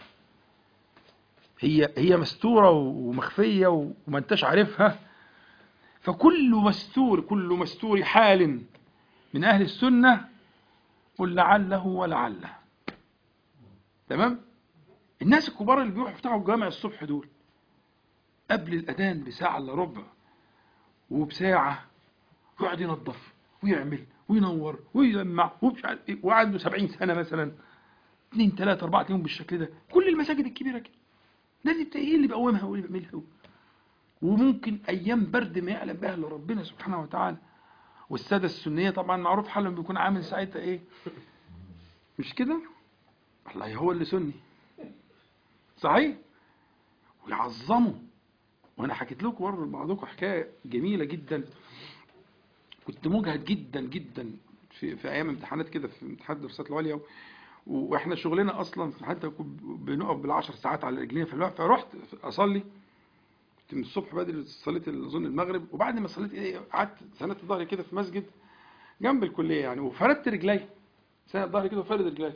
هي هي مستورة ومخفية وما انتش عارفها. فكل مستور كل مستور حال من أهل السنة قل لعله ولعله. تمام. الناس الكبار اللي بيروحوا يفتحوا الجامع الصبح دول قبل الأذان بساعة إلا ربع وبساعة يقعد ينظف ويعمل وينور ويلمع ومش عارف ايه، وعنده سبعين سنة مثلا، اثنين ثلاثة أربعة يوم بالشكل ده. كل المساجد الكبيرة كده، لازم ايه اللي بيقومها واللي بيعملها. وممكن أيام برد ما يعلم بها إلا ربنا سبحانه وتعالى. والسادة السنية طبعا معروف حالهم بيكون عامل ساعتها ايه، مش كده؟ الله هو اللي سني صحيح، ويعظموا. وانا حكيت لكم ورد بعضكم حكايه جميله جدا. كنت مجهد جدا جدا في, في ايام امتحانات كده، في امتحانات الدراسات العليا، واحنا شغلنا اصلا حتى بنقف بالعشر ساعات على رجلينا في الوقت. فرحت اصلي، كنت من الصبح بدري، صليت اظن المغرب، وبعد ما صليت ايه قعدت سندت ظهري كده في مسجد جنب الكليه يعني، وفردت رجلي، سند ظهري كده وفرد رجلي.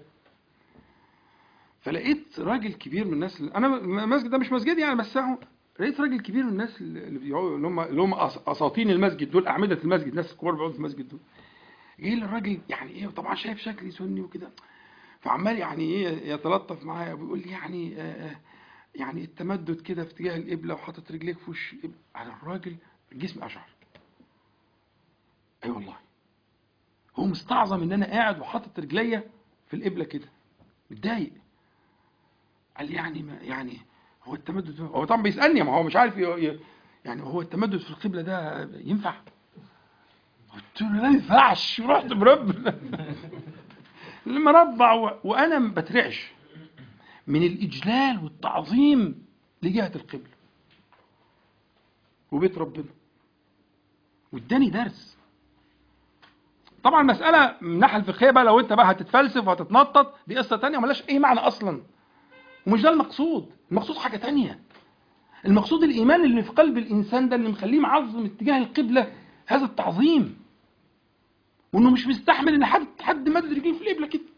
فلقيت راجل كبير من الناس اللي انا المسجد ده مش مسجد يعني، بس لقيت راجل كبير من الناس اللي هم اللي هم اساطين المسجد دول، اعمده المسجد، ناس كبار بيقعدوا في المسجد دول. جه الراجل يعني ايه، طبعا شايف شكلي سني وكده، فعمال يعني ايه يتلطف معايا وبيقول لي يعني آه يعني التمدد كده في اتجاه القبله وحاطط رجليك في وش القبله. على الراجل الجسم اشعر. اي أيوة والله، هو مستعظم ان انا قاعد وحاطط رجليا في القبله كده، متضايق. قال لي يعني ما يعني هو التمدد، هو طبعا بيسالني، ما هو مش عارف يعني هو التمدد في القبله ده ينفع؟ قلت له لا ينفعش. رحت مربع المربع وانا ما بترعش من الاجلال والتعظيم لجهه القبله وبيت ربنا، واداني درس. طبعا مساله من الناحيه الفقهيه بقى، لو انت بقى هتتفلسف وهتتنطط دي قصه ثانيه وملاش اي معنى اصلا،
ومش ده المقصود. المقصود حاجة تانية. المقصود الإيمان اللي في قلب الإنسان ده اللي مخليه معظم اتجاه القبلة هذا التعظيم، وإنه مش مستحمل إن حد حد مد رجليه في القبلة كده.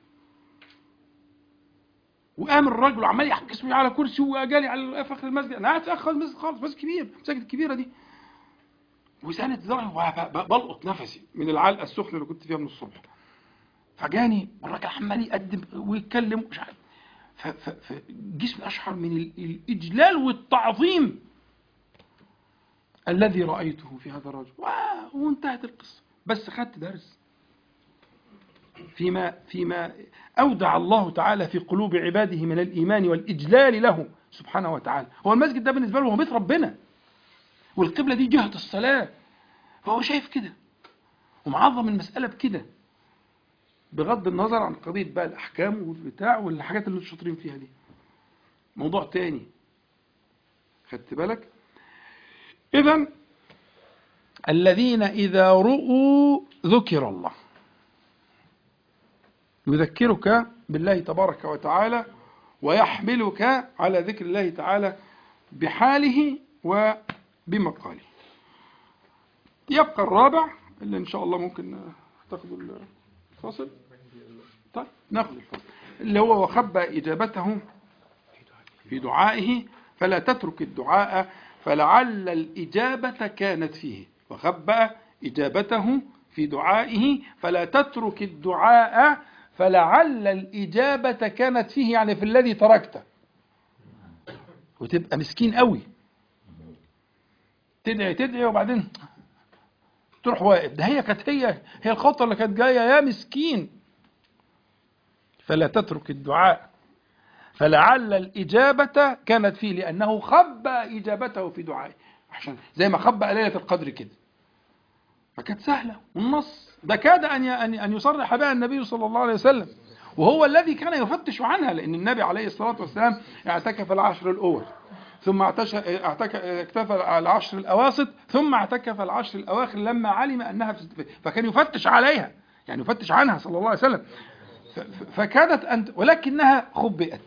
وقام الراجل وعمال يحكس لي على كرسي وجالي على فخر المسجد. أنا قاعد في آخر المسجد خالص، مسجد كبير، المساجد الكبيرة دي، وساند ظهري وبلقط نفسي من العلقة السخنة اللي كنت فيها من الصبح. فجاني والراجل عمال يقدم ويتكلم مش عارف، فجسمي أشعر من الإجلال والتعظيم الذي رأيته في هذا الرجل. وانتهت القصة. بس خدت درس فيما فيما أودع الله تعالى في قلوب عباده من الإيمان والإجلال له سبحانه وتعالى. هو المسجد ده بالنسبة له هو بيت ربنا، والقبلة دي جهة الصلاة، فهو شايف كده ومعظم المسألة بكده، بغض النظر عن قضية بقى الأحكام والبتاع والحاجات اللي شاطرين فيها دي، موضوع تاني. خدت بالك؟ إذن الذين إذا رؤوا ذكر الله، يذكرك بالله تبارك وتعالى ويحملك على ذكر الله تعالى بحاله وبمقاله. يبقى الرابع اللي إن شاء الله ممكن تاخذوا الفاصل. طيب ناخذ الفاصل اللي هو وخبى إجابته في دعائه فلا تترك الدعاء فلعل الإجابة كانت فيه. وخبى إجابته في دعائه فلا تترك الدعاء فلعل الإجابة كانت فيه، يعني في الذي تركته. وتبقى مسكين قوي، تدعي تدعي وبعدين تروح واقف. ده هي كانت هي هي الخطوة اللي كانت جاية، يا مسكين. فلا تترك الدعاء فلعل الإجابة كانت فيه، لأنه خبى إجابته في دعائه، عشان زي ما خبى ليلة القدر كده. فكانت سهلة، والنص ده كاد أن أن يصرح بها النبي صلى الله عليه وسلم، وهو الذي كان يفتش عنها، لأن النبي عليه الصلاة والسلام اعتكف العشر الأول، ثم اكتفى العشر الأواسط، ثم اعتكف العشر الأواخر لما علم أنها في، فكان يفتش عليها، يعني يفتش عنها صلى الله عليه وسلم. فكادت أن، ولكنها خبئت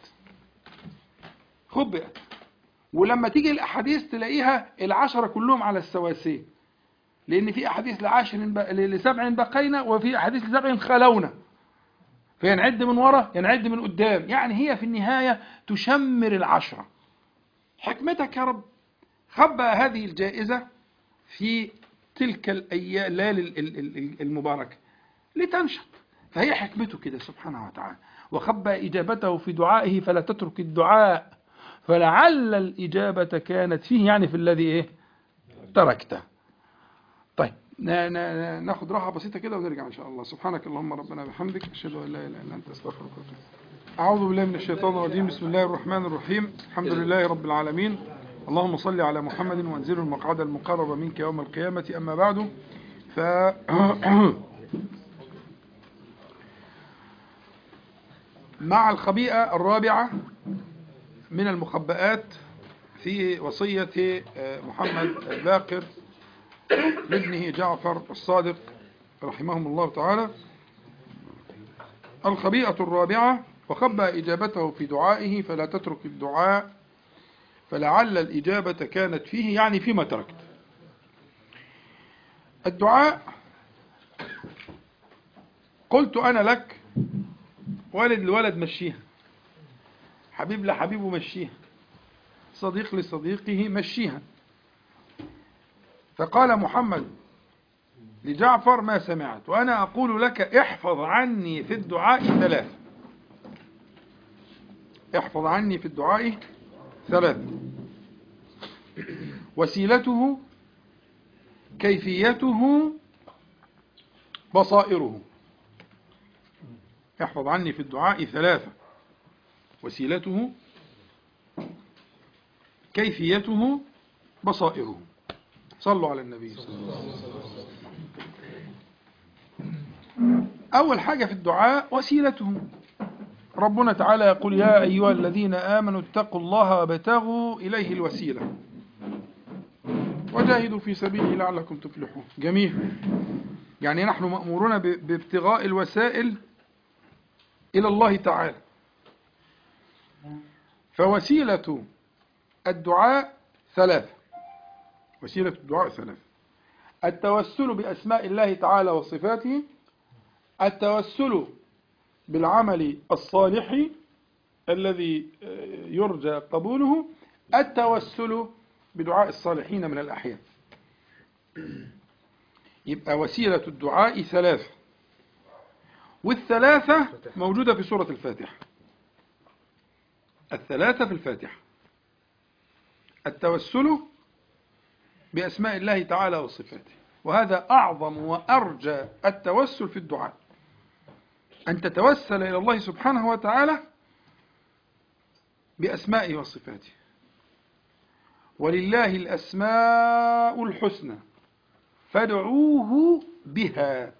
خبئت ولما تيجي الأحاديث تلاقيها العشرة كلهم على السواسية، لأن في أحاديث لعشر لسبع بقينا، وفي أحاديث لسبع خلونا، فينعد من وراء ينعد من قدام، يعني هي في النهاية تشمر العشرة. حكمتك يا رب خبأ هذه الجائزة في تلك الأيام الليالي المباركة لتنشط، فهي حكمته كده سبحانه وتعالى. وخبأ إجابته في دعائه فلا تترك الدعاء فلعل الإجابة كانت فيه، يعني في الذي إيه تركته. طيب ناخد راحة بسيطة كده ونرجع إن شاء الله. سبحانك اللهم ربنا بحمدك، أشهد أن لا إله إلا أنت، أستغفرك وأتوب إليك. أعوذ بالله من الشيطان الرجيم. بسم الله الرحمن الرحيم. الحمد لله رب العالمين. اللهم صل على محمد وانزل المقعد المقرب منك يوم القيامة. أما بعد، ف مع الخبيئة الرابعة من المخبئات في وصية محمد الباقر لابنه جعفر الصادق رحمهم الله تعالى. الخبيئة الرابعة: وخبى إجابته في دعائه فلا تترك الدعاء فلعل الإجابة كانت فيه، يعني فيما تركت. الدعاء قلت أنا لك، والد لولد مشيها، حبيب لحبيبه مشيها، صديق لصديقه مشيها. فقال محمد لجعفر: ما سمعت، وأنا أقول لك احفظ عني في الدعاء ثلاث. احفظ عني في الدعاء ثلاث: وسيلته، كيفيته، بصائره. احفظ عني في الدعاء ثلاثة: وسيلته، كيفيته، بصائره. صلوا على النبي صلى الله عليه وسلم. أول حاجة في الدعاء وسيلته. ربنا تعالى يقول: يا أيها الذين آمنوا اتقوا الله وابتغوا إليه الوسيلة وجاهدوا في سبيله لعلكم تفلحون. جميل. يعني نحن مأمورون بابتغاء الوسائل إلى الله تعالى. فوسيلة الدعاء ثلاثة. وسيلة الدعاء ثلاثة: التوسل بأسماء الله تعالى وصفاته، التوسل بالعمل الصالح الذي يرجى قبوله، التوسل بدعاء الصالحين من الأحياء. يبقى وسيلة الدعاء ثلاثة، والثلاثة موجودة في سورة الفاتحة. الثلاثة في الفاتحة: التوسل بأسماء الله تعالى وصفاته، وهذا أعظم وأرجى التوسل في الدعاء، أن تتوسل إلى الله سبحانه وتعالى بأسمائه وصفاته. ولله الأسماء الحسنى فادعوه بها.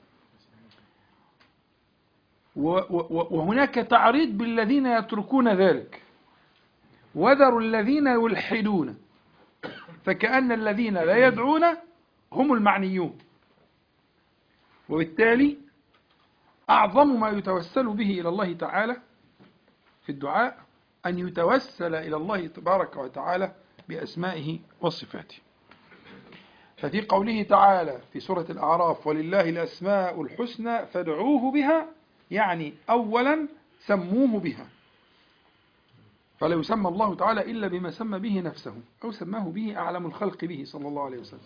وهناك تعريض بالذين يتركون ذلك: وذروا الذين يلحدون، فكأن الذين لا يدعون هم المعنيون. وبالتالي أعظم ما يتوسل به إلى الله تعالى في الدعاء أن يتوسل إلى الله تبارك وتعالى بأسمائه وصفاته. ففي قوله تعالى في سورة الأعراف: ولله الأسماء الحسنى فادعوه بها، يعني أولا سموه بها، فلا يسمى الله تعالى إلا بما سمى به نفسه أو سماه به أعلم الخلق به صلى الله عليه وسلم.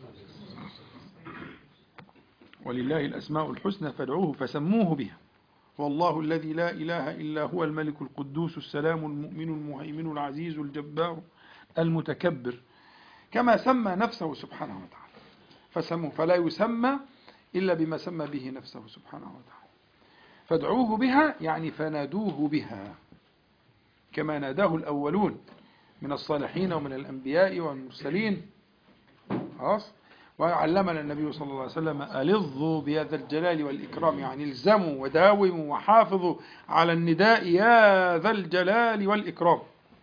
ولله الأسماء الحسنى فادعوه فسموه بها، والله الذي لا إله إلا هو الملك القدوس السلام المؤمن المهيمن العزيز الجبار المتكبر، كما سمى نفسه سبحانه وتعالى فسموه، فلا يسمى إلا بما سمى به نفسه سبحانه وتعالى. فادعوه بها يعني فنادوه بها كما ناداه الأولون من الصالحين ومن الأنبياء والمرسلين. خلاص. وعلمنا النبي صلى الله عليه وسلم: ألظوا بهذا الجلال والإكرام، يعني الزموا وداوموا وحافظوا على النداء يا ذا الجلال والإكرام.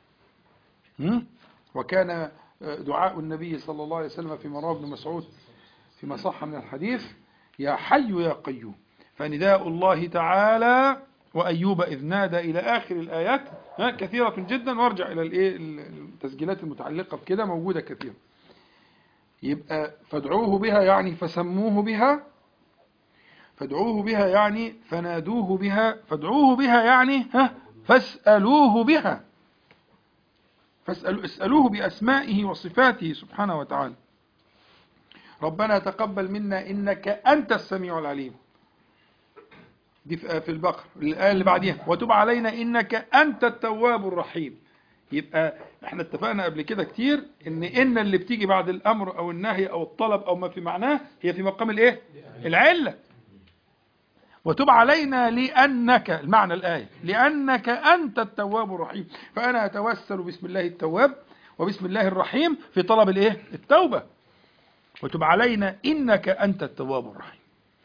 وكان دعاء النبي صلى الله عليه وسلم فيما رواه ابن مسعود فيما صح من الحديث: يا حي يا قيوم. فنداء الله تعالى وأيوب إذ نادى إلى آخر الآيات كثيرة جدا، وارجع إلى التسجيلات المتعلقة بكده موجودة كثيرة. يبقى فادعوه بها يعني فسموه بها، فادعوه بها يعني فنادوه بها، فادعوه بها يعني ها فاسألوه بها، فاسألوا اسألوه بأسمائه وصفاته سبحانه وتعالى. ربنا تقبل منا إنك أنت السميع العليم، دي في البقرة. الآية اللي بعديها: وتب علينا إنك أنت التواب الرحيم. يبقى احنا اتفقنا قبل كده كتير ان ان اللي بتيجي بعد الامر او النهي او الطلب او ما في معناه هي في مقام الايه؟ العله. وتب علينا لانك، المعنى الايه، لانك انت التواب الرحيم. فانا اتوسل بسم الله التواب وبسم الله الرحيم في طلب الايه؟ التوبه. وتب علينا انك انت التواب الرحيم.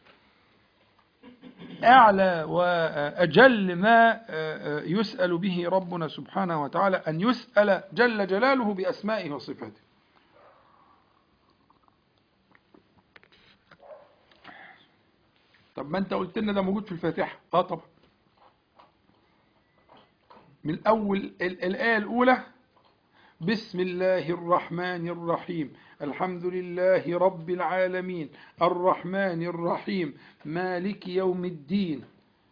أعلى وأجل ما يسأل به ربنا سبحانه وتعالى أن يسأل جل جلاله بأسمائه وصفاته. طب ما أنت قلت لنا ده موجود في الفاتحة. آه طبعا، من أول الآية الأولى: بسم الله الرحمن الرحيم الحمد لله رب العالمين الرحمن الرحيم مالك يوم الدين.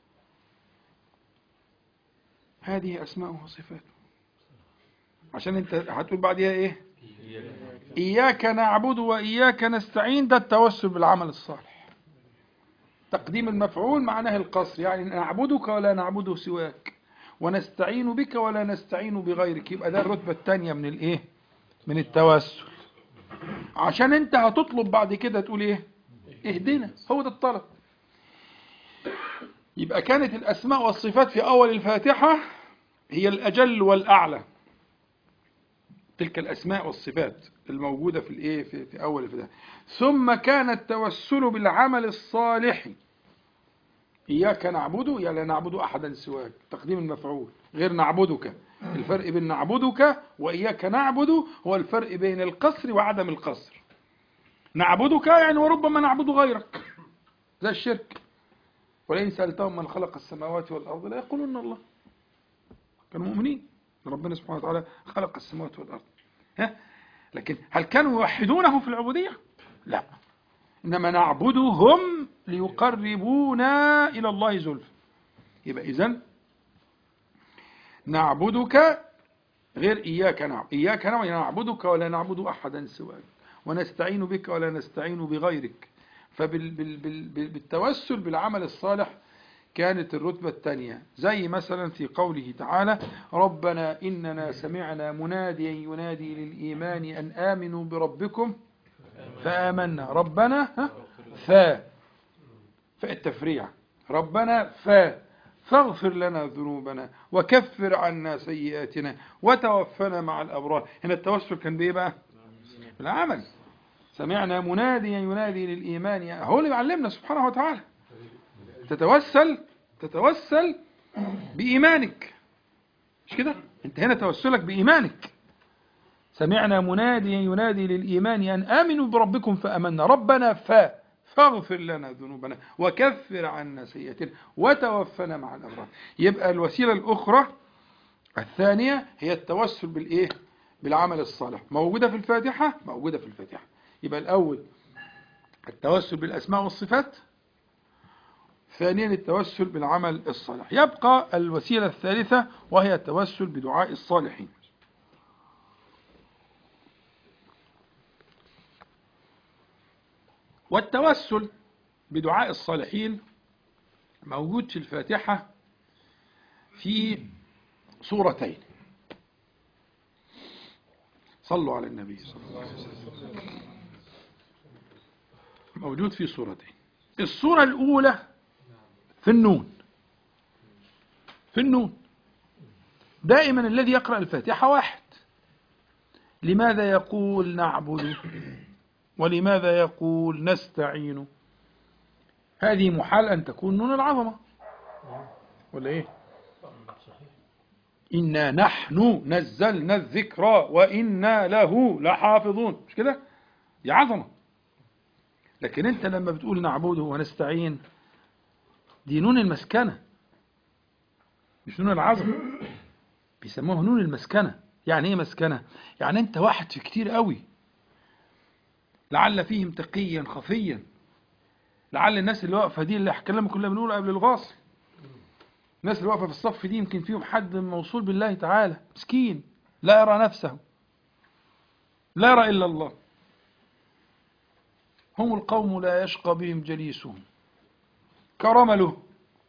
هذه أسماء وصفاته. عشان انت هتقول بعدها ايه؟ إياك نعبد وإياك نستعين، ده التوسل بالعمل الصالح. تقديم المفعول معناه القصر، يعني نعبدك ولا نعبد سواك، ونستعين بك ولا نستعين بغيرك. يبقى ده الرتبة الثانية من الايه؟ من التوسل. عشان انت هتطلب بعد كده تقول ايه؟ اهدنا. هو ده الطلب. يبقى كانت الأسماء والصفات في أول الفاتحة هي الأجل والأعلى، تلك الأسماء والصفات الموجودة في الايه؟ في, في أول الفاتحة. ثم كان التوسل بالعمل الصالح. إياك نعبد، يا لا نعبد أحدا سواك، تقديم المفعول، غير نعبدك. الفرق بين نعبدك وإياك نعبد هو الفرق بين القصر وعدم القصر. نعبدك يعني وربما نعبد غيرك، زي الشرك. ولئن سألتهم من خلق السماوات والأرض لا يقولون الله. كانوا مؤمنين ربنا سبحانه وتعالى خلق السماوات والأرض. ها؟ لكن هل كانوا يوحدونه في العبودية؟ لا، إنما نعبدهم ليقربونا إلى الله زلفى. يبقى إذن نعبدك غير إياك نعبد، إياك نعبد نعبدك ولا نعبد أحدا سواك، ونستعين بك ولا نستعين بغيرك. فبالتوسل بالعمل الصالح كانت الرتبة الثانية، زي مثلا في قوله تعالى ربنا إننا سمعنا مناديا ينادي للإيمان أن آمنوا بربكم فآمنا. ربنا ها فا فالتفريع، ربنا فا فاغفر لنا ذنوبنا وكفر عنا سيئاتنا وتوفنا مع الأبرار. هنا التوسل كان بإيه بقى؟ بالعمل. سمعنا مناديا ينادي للإيمان، هو اللي بيعلمنا سبحانه وتعالى. تتوسل تتوسل بإيمانك، مش كده؟ انت هنا توسلك بإيمانك. سمعنا مناديا ينادي للإيمان أن آمنوا بربكم فآمنا. ربنا فا فاغفر لنا ذنوبنا وكفر عنا سيئاتنا وتوفنا مع الأبرار. يبقى الوسيلة الأخرى الثانية هي التوسل بالإيه؟ بالعمل الصالح، موجودة في الفاتحة، موجودة في الفاتحة. يبقى الأول التوسل بالأسماء والصفات، ثانيا التوسل بالعمل الصالح. يبقى الوسيلة الثالثة وهي التوسل بدعاء الصالحين. والتوسل بدعاء الصالحين موجود في الفاتحة في سورتين. صلوا على النبي صلى الله عليه وسلم. موجود في سورتين. السورة الأولى في النون، في النون. دائما الذي يقرأ الفاتحة واحد. لماذا يقول نعبد ولماذا يقول نستعين؟ هذه محال أن تكون نون العظمة ولا إيه؟ إنا نحن نزلنا الذكرى وإنا له لحافظون، مش كده؟ دي عظمة. لكن أنت لما بتقول نعبده ونستعين دي نون المسكنة مش نون العظمة، بيسموها نون المسكنة. يعني إيه مسكنة؟ يعني أنت واحد في كتير قوي، لعل فيهم تقيا خفيا، لعل الناس اللي واقفة دي اللي كلامنا كلنا بنقوله قبل الغاصل، الناس اللي واقفة في الصف دي يمكن فيهم حد موصول بالله تعالى مسكين لا يرى نفسه، لا يرى إلا الله. هم القوم لا يشقى بهم جليسهم كرمله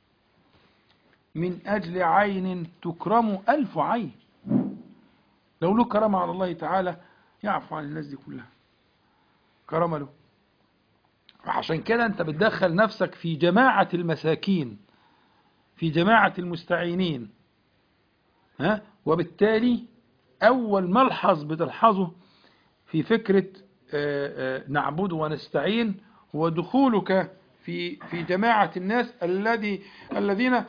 من أجل عين تكرم ألف عين. لو له كرامة على الله تعالى يعفو عن الناس دي كلها، كرمله. وعشان كده أنت بتدخل نفسك في جماعة المساكين، في جماعة المستعينين، ها؟ وبالتالي أول ملحظ بتلحظه في فكرة نعبد ونستعين هو دخولك في في جماعة الناس الذي الذين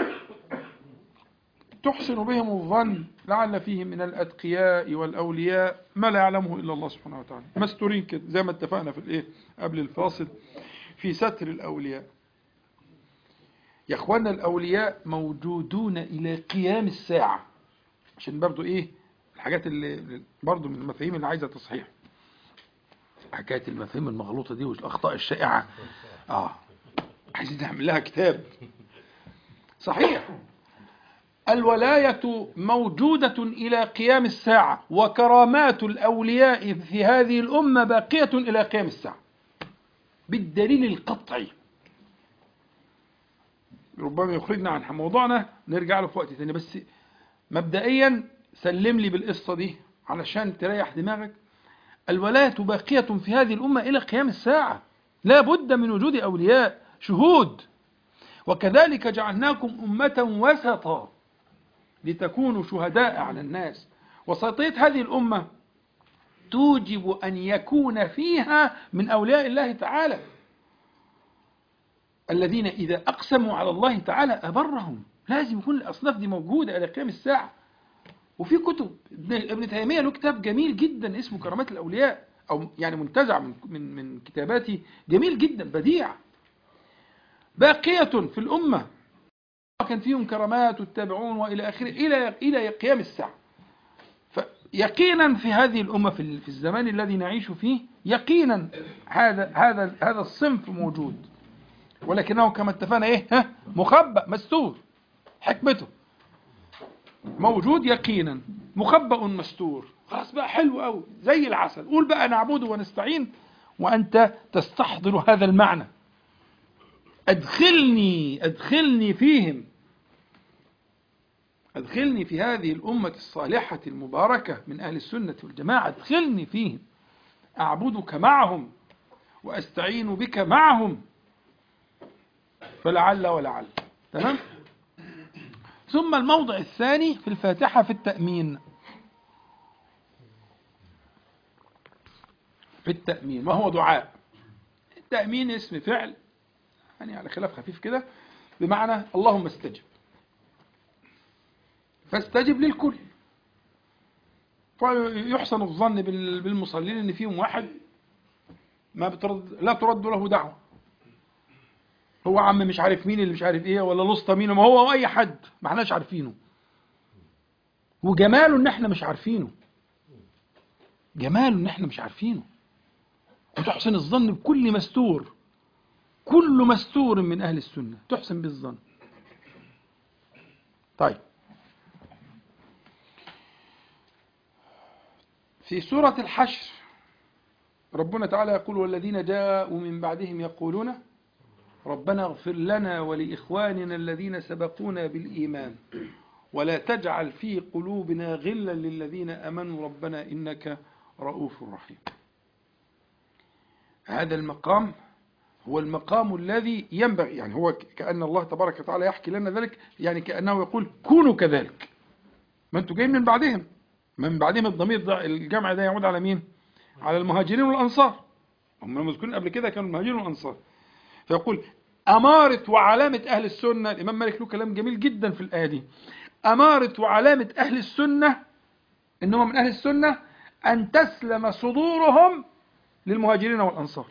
تحسن بهم الظن لعل فيهم من الأتقياء والأولياء ما لا يعلمه إلا الله سبحانه وتعالى، مستورين كده زي ما اتفقنا في الإيه قبل الفاصل في ستر الأولياء. يا أخوانا الأولياء موجودون إلى قيام الساعة، عشان برضو إيه الحاجات اللي برضو من المفاهيم اللي عايزة تصحيح، حكاية المفاهيم المغلوطة دي والأخطاء الشائعة آه عايزين نعمل لها كتاب. صحيح الولاية موجودة إلى قيام الساعة، وكرامات الأولياء في هذه الأمة باقية إلى قيام الساعة بالدليل القطعي. ربما يخرجنا عن موضوعنا نرجع له في وقت ثاني، بس مبدئيا سلم لي بالقصة دي علشان تريح دماغك. الولاية باقية في هذه الأمة إلى قيام الساعة، لا بد من وجود أولياء شهود. وكذلك جعلناكم أمة وسطا لتكونوا شهداء على الناس. وسطية هذه الأمة توجب أن يكون فيها من أولياء الله تعالى الذين إذا أقسموا على الله تعالى أبرهم. لازم يكون الأصناف دي موجودة إلى قيام الساعة. وفي كتب ابن تيمية له كتاب جميل جدا اسمه كرامات الأولياء، أو يعني منتزع من من من كتاباتي، جميل جدا بديع، باقية في الأمة كان فيهم كرامات والتابعون وإلى آخره إلى إلى قيام الساعة. يقينا في هذه الأمة في الزمان الذي نعيش فيه يقينا هذا هذا هذا الصنف موجود، ولكنه كما اتفقنا ايه ها مخبأ مستور. حكمته موجود يقينا، مخبأ مستور. خلاص بقى حلو قوي زي العسل. قول بقى نعبده ونستعين وأنت تستحضر هذا المعنى. أدخلني أدخلني فيهم، أدخلني في هذه الأمة الصالحة المباركة من أهل السنة والجماعة، أدخلني فيهم أعبدك معهم وأستعين بك معهم، فلعل ولعل. تمام. ثم الموضع الثاني في الفاتحة في التأمين، في التأمين وهو دعاء. التأمين اسم فعل يعني على خلاف خفيف كده، بمعنى اللهم استجب، فاستجب للكل. فيحسن الظن بالمصلين ان فيهم واحد ما بترد لا ترد له دعوه، هو عم مش عارف مين اللي مش عارف ايه ولا لسطى مين، ما هو اي حد ما احناش عارفينه. وجماله ان احنا مش عارفينه، جماله ان احنا مش عارفينه. وتحسن الظن بكل مستور، كل مستور من اهل السنه تحسن بالظن. طيب، في سورة الحشر ربنا تعالى يقول والذين جاءوا من بعدهم يقولون ربنا اغفر لنا ولإخواننا الذين سبقونا بالإيمان ولا تجعل في قلوبنا غلا للذين آمنوا ربنا إنك رؤوف رحيم. هذا المقام هو المقام الذي ينبغي، يعني هو كأن الله تبارك وتعالى يحكي لنا ذلك، يعني كأنه يقول كونوا كذلك، ما أنتم جايين من بعدهم. من بعدهم الضمير ده الجمع ده يعود على مين؟ على المهاجرين والأنصار. هم المذكورين قبل كده كانوا المهاجرين والأنصار. فيقول أمارة وعلامة أهل السنة، الإمام مالك له كلام جميل جدا في الآية دي، أمارة وعلامة أهل السنة إنهم من أهل السنة أن تسلم صدورهم للمهاجرين والأنصار.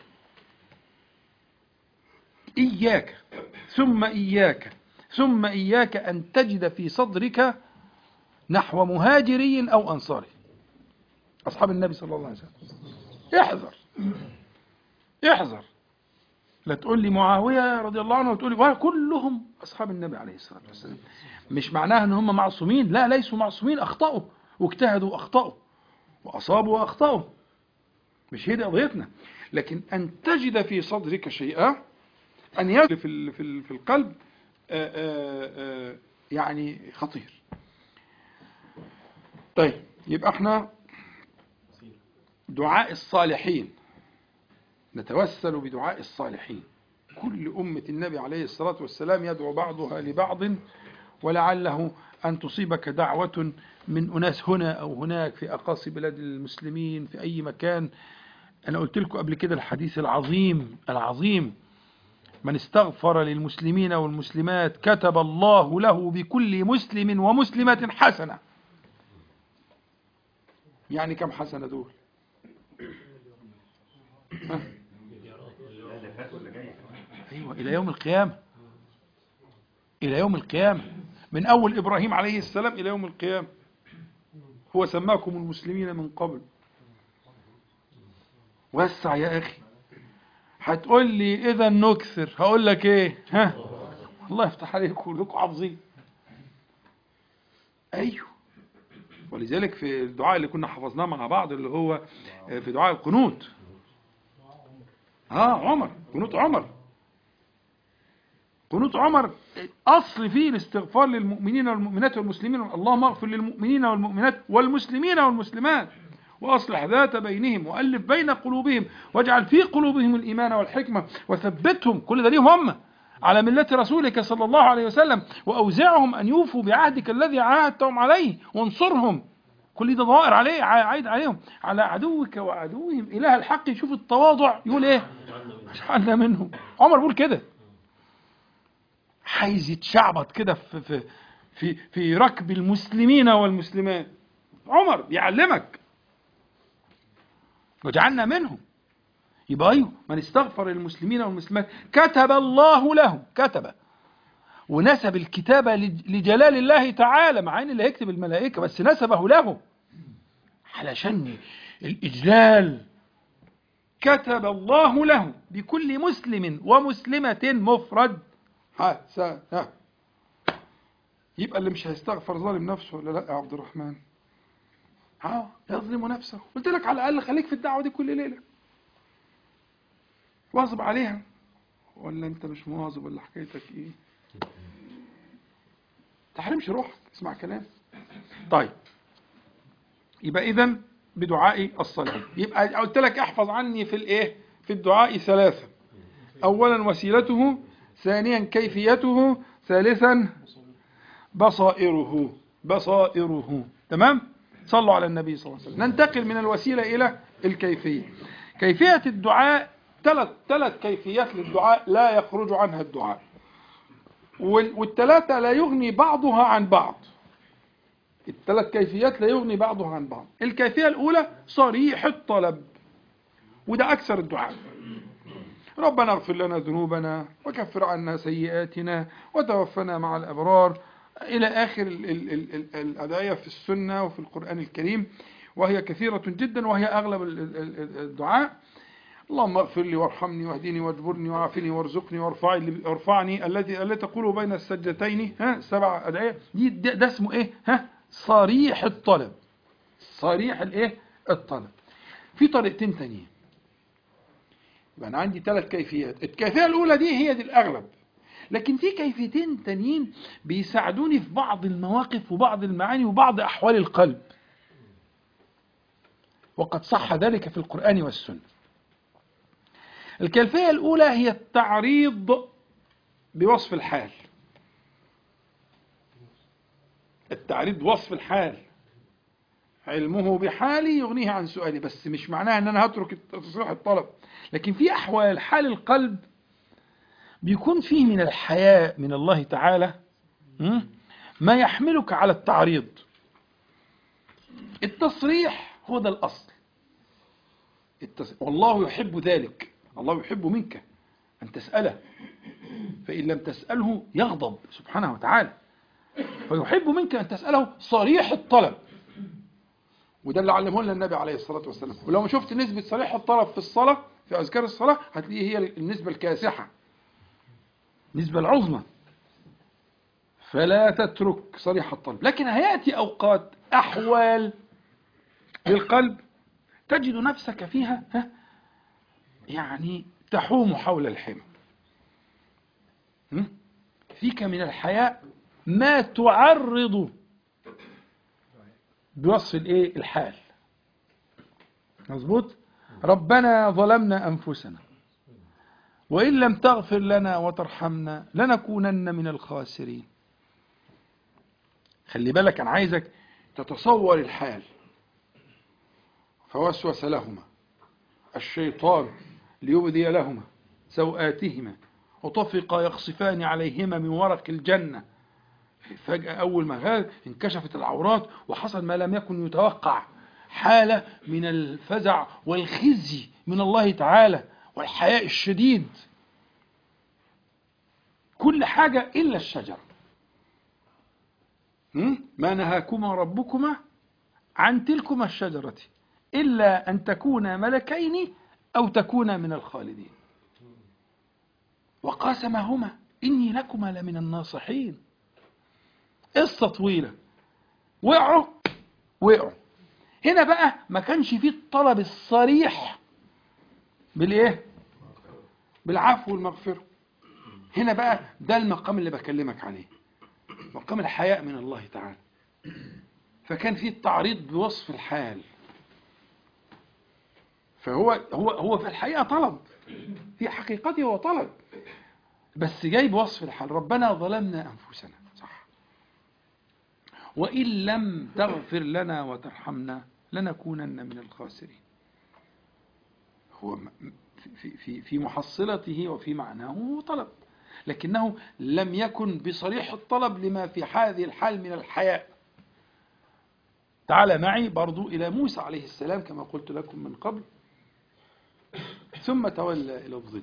إياك ثم إياك ثم إياك أن تجد في صدرك نحو مهاجري أو أنصاري أصحاب النبي صلى الله عليه وسلم. احذر احذر، لا تقول لي معاوية رضي الله عنه وتقول لي كلهم أصحاب النبي عليه الصلاة والسلام. مش معناها أن هم معصومين، لا، ليسوا معصومين، أخطأوا واجتهدوا وأخطأوا وأصابوا وأخطأوا، مش هي دي قضيتنا. لكن أن تجد في صدرك شيئا، أن يجد في في في القلب آآ آآ يعني خطير. طيب، يبقى احنا دعاء الصالحين، نتوسل بدعاء الصالحين. كل أمة النبي عليه الصلاة والسلام يدعو بعضها لبعض، ولعله أن تصيبك دعوة من أناس هنا أو هناك في أقاصي بلاد المسلمين في أي مكان. أنا قلت لكم قبل كده الحديث العظيم العظيم: من استغفر للمسلمين والمسلمات كتب الله له بكل مسلم ومسلمة حسنة. يعني كم حسنة دول؟ أيوة، إلى يوم القيامة، إلى يوم القيامة، من أول إبراهيم عليه السلام إلى يوم القيامة. هو سماكم المسلمين من قبل. وسع يا أخي. هتقول لي إذا نكثر، هقول لك إيه؟ ها؟ الله يفتح عليكم، لكم حافظين. أيوه، ولذلك في الدعاء اللي كنا حفظناه مع بعض اللي هو في دعاء القنوت، ها عمر، قنوت عمر، قنوت عمر أصل فيه الاستغفار للمؤمنين والمؤمنات والمسلمين، اللهم اغفر للمؤمنين والمؤمنات والمسلمين والمسلمات وأصلح ذات بينهم وألف بين قلوبهم واجعل في قلوبهم الإيمان والحكمة وثبتهم، كل ده ليهم هم، على ملة رسولك صلى الله عليه وسلم، وأوزعهم أن يوفوا بعهدك الذي عاهدتهم عليه وانصرهم. كل ده ضائر عليه، عايد عليهم، على عدوك وعدوهم إله الحق. يشوف التواضع يقول إيه؟ اجعلنا منهم. عمر بيقول كده، عايز يتشعبط كده في في في في ركب المسلمين والمسلمات. عمر بيعلمك وجعلنا منهم. يبقى أيوه، من استغفر للمسلمين والمسلمات كتب الله له، كتب ونسب الكتابة لجلال الله تعالى، مع ان اللي هيكتب الملائكة، بس نسبه له. علشان الإجلال كتب الله له بكل مسلم ومسلمة مفرد حسنة. يبقى اللي مش هيستغفر ظالم نفسه ولا لا يا عبد الرحمن؟ اه يظلم نفسه. قلت لك على الأقل خليك في الدعوة دي كل ليلة، واظب عليها. ولا انت مش مواظب ولا حكايتك ايه؟ تحرمش روحك، اسمع كلام. طيب يبقى اذا بدعاء الصالحين. يبقى قلت لك احفظ عني في الايه؟ في الدعاء ثلاثة: اولا وسيلته، ثانيا كيفيته، ثالثا بصائره. بصائره. تمام؟ صلوا على النبي صلى الله عليه وسلم. ننتقل من الوسيلة الى الكيفية. كيفية الدعاء ثلاث ثلاث كيفيات للدعاء لا يخرج عنها الدعاء، والثلاثة لا يغني بعضها عن بعض. الثلاث كيفيات لا يغني بعضها عن بعض. الكيفية الأولى صريح الطلب، وده أكثر الدعاء: ربنا اغفر لنا ذنوبنا وكفر عنا سيئاتنا وتوفنا مع الأبرار، إلى آخر الأدعية في السنة وفي القرآن الكريم، وهي كثيرة جدا وهي أغلب الدعاء. اللهم اغفر لي وارحمني واهدني واجبرني وعافني وارزقني وارفعني الذي التي تقول بين السجدتين، ها سبع أدعية دي. ده, ده اسمه ايه؟ ها صريح الطلب. صريح الايه؟ الطلب. في طريقتين تانيين. يبقى انا عندي ثلاث كيفيات. الكيفية الأولى دي هي دي الأغلب، لكن في كيفيتين تانيين بيساعدوني في بعض المواقف وبعض المعاني وبعض أحوال القلب، وقد صح ذلك في القرآن والسنة. الكيفية الأولى هي التعريض بوصف الحال. التعريض بوصف الحال: علمه بحالي يغنيه عن سؤالي. بس مش معناها ان انا هترك تصريح الطلب، لكن في احوال حال القلب بيكون فيه من الحياء من الله تعالى ما يحملك على التعريض. التصريح هو ده الأصل. التصريح. والله يحب ذلك. الله يحب منك أن تسأله، فإن لم تسأله يغضب سبحانه وتعالى. فيحب منك أن تسأله صريح الطلب، وده اللي علمه لنا النبي عليه الصلاة والسلام. ولو شفت نسبة صريح الطلب في الصلاة في أذكار الصلاة هتلاقيه هي النسبة الكاسحة، النسبة العظمى. فلا تترك صريح الطلب. لكن هيأتي أوقات أحوال للقلب تجد نفسك فيها ها يعني تحوم حول الحمى. فيك من الحياء ما تعرض بوصف الايه؟ الحال. مظبوط؟ ربنا ظلمنا أنفسنا وإن لم تغفر لنا وترحمنا لنكونن من الخاسرين. خلي بالك، أنا عايزك تتصور الحال. فوسوس لهما الشيطان ليبدي لهما سوآتهما وطفقا يخصفان عليهما من ورق الجنة. فجأة أول ما غاب انكشفت العورات وحصل ما لم يكن يتوقع، حالة من الفزع والخزي من الله تعالى والحياء الشديد. كل حاجة إلا الشجرة. ما نهاكما ربكما عن تلكما الشجرة إلا أن تكونا ملكين أو تكونا من الخالدين. وقاسمهما إني لكما لمن الناصحين. قصة طويلة. وقعوا وقعوا. هنا بقى ما كانش فيه الطلب الصريح بالإيه؟ بالعفو والمغفرة. هنا بقى ده المقام اللي بكلمك عليه، مقام الحياء من الله تعالى. فكان فيه التعريض بوصف الحال. فهو هو هو في الحقيقة طلب، في حقيقته هو طلب، بس جاي بوصف الحال. ربنا ظلمنا أنفسنا، صح، وإن لم تغفر لنا وترحمنا لنكونن من الخاسرين. هو في في في محصلته وفي معناه هو طلب، لكنه لم يكن بصريح الطلب لما في هذه الحال من الحياء. تعال معي برضو إلى موسى عليه السلام كما قلت لكم من قبل. ثم تولى إلى الظل.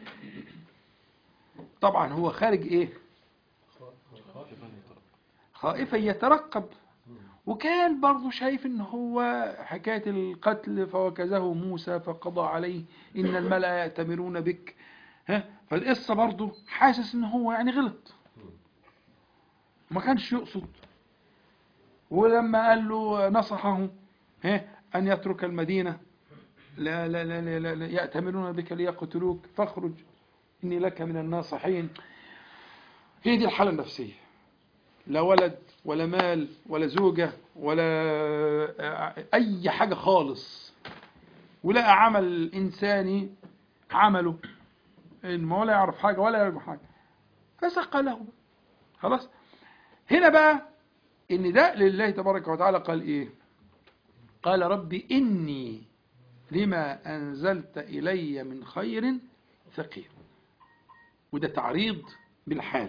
طبعا هو خارج إيه؟ خائفا يترقب، وكان برضه شايف ان هو حكاية القتل فوكزه موسى فقضى عليه ان الملأ يأتمرون بك. ها، فالقصة برضه حاسس ان هو يعني غلط، ما كانش يقصد. ولما قال له نصحه ها ان يترك المدينة، لا لا لا لا, لا, لا يأتمرون بك ليقتلوك فاخرج إني لك من الناصحين. هي دي الحالة النفسية، لا ولد ولا مال ولا زوجة ولا أي حاجة خالص، ولا عمل إنساني عمله ما ولا يعرف حاجة ولا يعرف حاجة، فسقى له خلاص. هنا بقى إن ده لله تبارك وتعالى قال إيه؟ قال ربي إني لما أنزلت إلي من خير فقير. وده تعريض بالحال،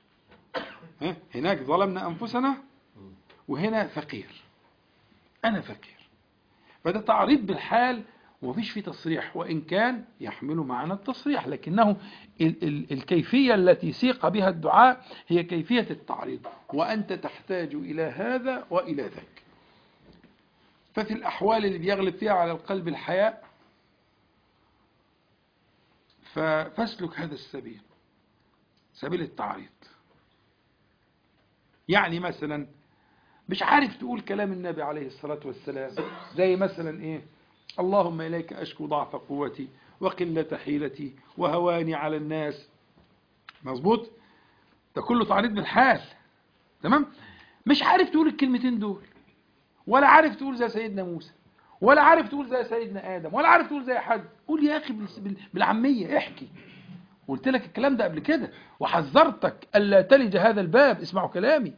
هناك ظلمنا أنفسنا وهنا فقير، أنا فقير. فده تعريض بالحال ومفيش فيه تصريح، وإن كان يحمل معنى التصريح، لكنه ال ال الكيفية التي سيق بها الدعاء هي كيفية التعريض، وأنت تحتاج إلى هذا وإلى ذاك. ففي الأحوال اللي بيغلب فيها على القلب الحياء فاسلك هذا السبيل، سبيل التعريض. يعني مثلا مش عارف تقول كلام النبي عليه الصلاة والسلام، زي مثلا إيه؟ اللهم إليك أشكو ضعف قوتي وقلة حيلتي وهواني على الناس. مظبوط؟ ده كله تعريض بالحال، تمام؟ مش عارف تقول الكلمتين دول، ولا عارف تقول زي سيدنا موسى، ولا عارف تقول زي سيدنا آدم، ولا عارف تقول زي حد. قول يا أخي بالعامية، احكي. قلت لك الكلام ده قبل كده وحذرتك ألا تلج هذا الباب. اسمعوا كلامي.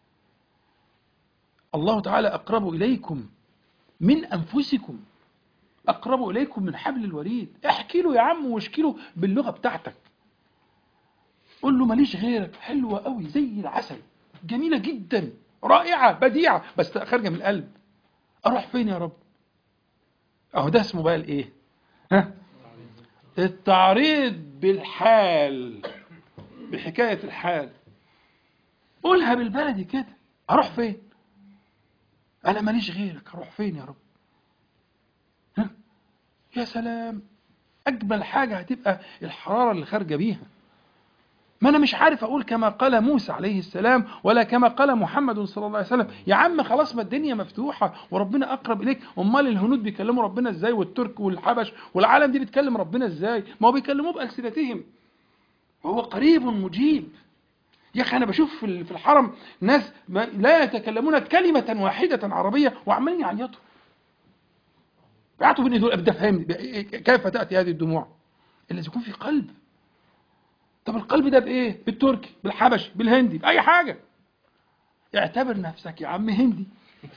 الله تعالى أقرب إليكم من أنفسكم، أقرب إليكم من حبل الوريد. احكي له يا عم واشكي له باللغة بتاعتك. قول له ماليش غيرك، حلوة قوي زي العسل، جميلة جدا، رائعة، بديعة، بس خارجة من القلب. أروح فين يا رب؟ أهو ده اسمه بقى الإيه؟ ها؟ التعريض بالحال، بحكاية الحال. قولها بالبلدي كده، أروح فين؟ أنا ماليش غيرك، أروح فين يا رب؟ ها؟ يا سلام، أجمل حاجة هتبقى الحرارة اللي خارجة بيها. ما أنا مش عارف أقول كما قال موسى عليه السلام ولا كما قال محمد صلى الله عليه وسلم. يا عم خلاص، ما الدنيا مفتوحة وربنا أقرب إليك. أمال الهنود بيكلموا ربنا إزاي، والترك والحبش والعالم دي بتكلم ربنا إزاي؟ ما هو بيكلموه بألسنتهم، وهو قريب مجيب. يا أخي أنا بشوف في الحرم ناس لا يتكلمون كلمة واحدة عربية وعمالين يعيطوا. بيعيطوا بين دول. أبدا فهمني كيف تأتي هذه الدموع؟ الذي يكون في قلب. طب القلب ده بإيه؟ بالتركي، بالحبش، بالهندي، بأي حاجة. اعتبر نفسك يا عم هندي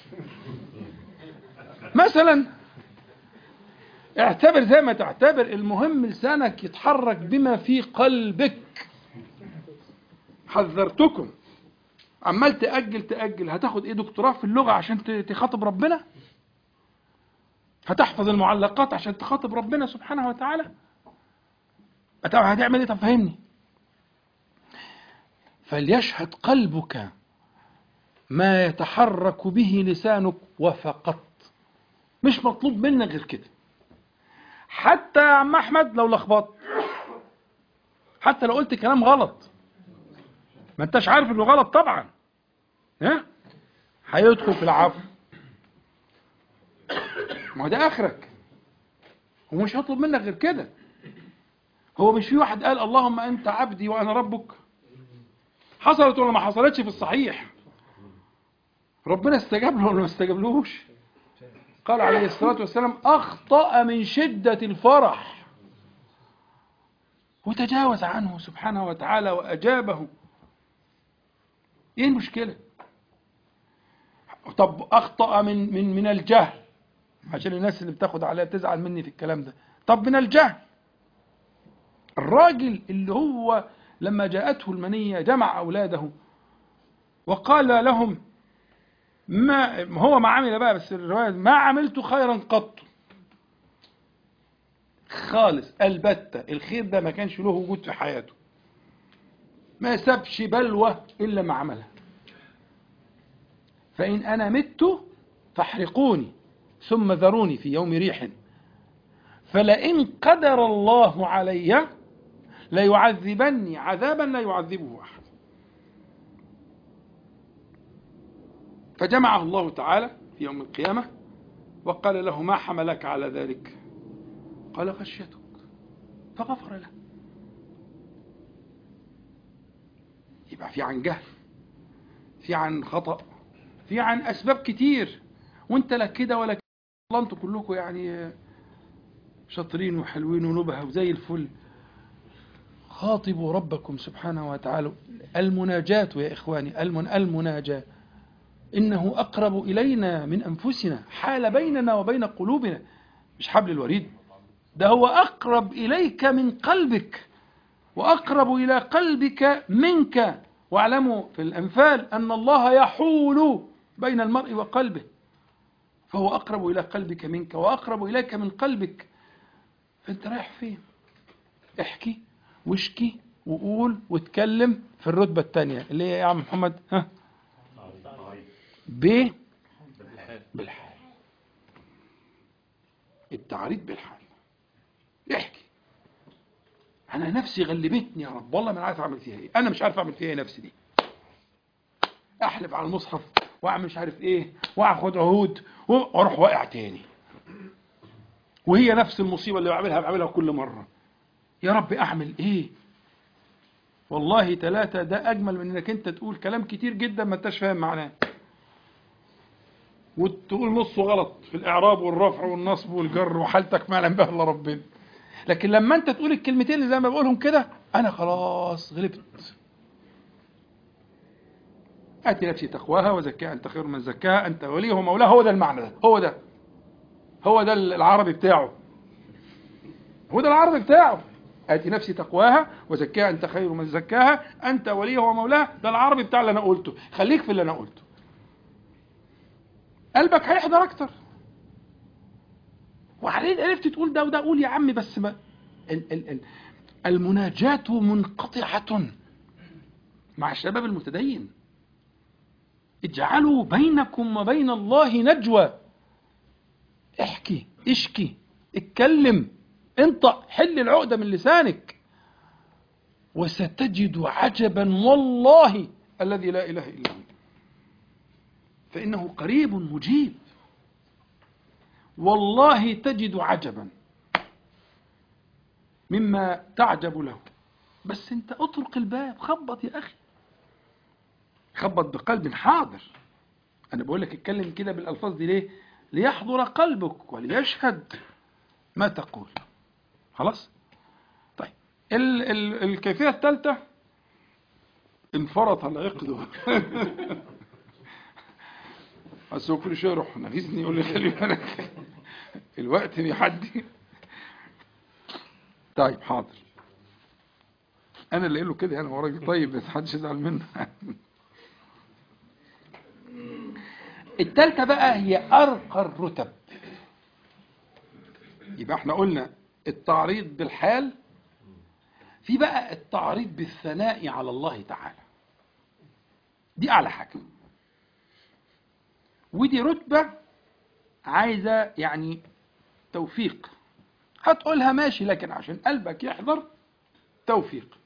مثلا، اعتبر زي ما تعتبر، المهم لسانك يتحرك بما في قلبك. حذرتكم. عمال تأجل تأجل، هتاخد ايه؟ دكتوراه في اللغة عشان تخاطب ربنا؟ هتحفظ المعلقات عشان تخاطب ربنا سبحانه وتعالى؟ هتعمل ايه؟ طب فهمني. فليشهد قلبك ما يتحرك به لسانك وفقط. مش مطلوب منك غير كده. حتى يا عم أحمد لو لخبطت، حتى لو قلت كلام غلط، ما انتش عارف انه غلط طبعا، ها؟ هيدخل في العفو. ما هو ده آخرك. هو مش هطلب منك غير كده. هو مش في واحد قال اللهم أنت عبدي وأنا ربك؟ حصلت ولا ما حصلتش في الصحيح؟ ربنا استجاب له ولا ما استجابلوش؟ قال عليه الصلاة والسلام أخطأ من شدة الفرح وتجاوز عنه سبحانه وتعالى وأجابه. إيه المشكلة؟ طب أخطأ من من من الجهل، عشان الناس اللي بتاخد عليها تزعل مني في الكلام ده. طب من الجهل، الراجل اللي هو لما جاءته المنية جمع أولاده وقال لهم ما هو ما عمل بقى، بس الرواية ما عملت خيرا قط خالص، البتة الخير ده ما كانش له وجود في حياته، ما سابش بلوى إلا ما عملها. فإن أنا مت فاحرقوني ثم ذروني في يوم ريح، فلئن قدر الله علي ليعذبني عذابا لا يعذبه أحد. فجمعه الله تعالى في يوم القيامة وقال له: ما حملك على ذلك؟ قال: خشيتك، فغفر له. يبقى في عن جهل، في عن خطأ، في عن أسباب كتير، وانت لا كده ولا كده، والله انتوا كلكم يعني شاطرين وحلوين ونبهة وزي الفل. خاطبوا ربكم سبحانه وتعالى. المناجاة يا إخواني، المناجاة إنه أقرب إلينا من أنفسنا، حال بيننا وبين قلوبنا، مش حبل الوريد، ده هو أقرب إليك من قلبك وأقرب إلى قلبك منك. واعلموا في الأنفال أن الله يحول بين المرء وقلبه، فهو أقرب إلى قلبك منك وأقرب إليك من قلبك. فأنت رايح فين؟ احكي واشكي وقول واتكلم في الرتبة الثانية اللي هي يا عم محمد، ها ب بالحال، التعريض بالحال. احكي: انا نفسي غلبتني يا رب، والله ما عارف اعمل فيها ايه، انا مش عارف اعمل فيها ايه نفسي دي، احلف على المصحف واعمل مش عارف ايه واخد عهود واروح واقع تاني، وهي نفس المصيبه اللي بعملها بعملها كل مره. يا رب اعمل ايه؟ والله ثلاثة ده اجمل من انك انت تقول كلام كتير جدا ما انتش فاهم معناه، وتقول نصه غلط في الاعراب والرفع والنصب والجر وحالتك ما يعلم بها الا ربنا. لكن لما انت تقول الكلمتين اللي زي ما بقولهم كده، انا خلاص غلبت. اتي نفسي تقواها وزكاها انت خير من زكاها انت وليه ومولاها. هو ده المعنى، ده هو ده هو ده العربي بتاعه، هو ده العربي بتاعه. اتي نفسي تقواها وزكاها انت خير من زكاها انت وليه ومولاها. ده العربي بتاع اللي انا قلته. خليك في اللي انا قلته، قلبك هيحضر اكتر. وعليه عرفت تقول ده وده، قول يا عمي. بس ما ال ال ال المناجاة منقطعة مع الشباب المتدين. اجعلوا بينكم وبين الله نجوى. احكي، اشكي، اتكلم، انطق، حل العقدة من لسانك، وستجد عجبا والله الذي لا إله إلا هو، فإنه قريب مجيب. والله تجد عجبا مما تعجب له. بس انت اطرق الباب، خبط يا أخي، خبط بقلب حاضر. أنا بقول لك اتكلم كده بالألفاظ دي ليه؟ ليحضر قلبك وليشهد ما تقول. خلاص؟ طيب ال ال الكيفية الثالثة: انفرط العقد. بس هو كل شوية يروح نغيزني يقول لي خلي بالك الوقت بيحدي. طيب حاضر، أنا اللي قايل له كده يعني، هو راجل طيب بس محدش يزعل منه. الثالثة بقى هي أرقى الرتب. يبقى احنا قلنا التعريض بالحال، في بقى التعريض بالثناء على الله تعالى، دي أعلى حاجة، ودي رتبة عايزة يعني توفيق. هتقولها ماشي، لكن عشان قلبك يحضر توفيق.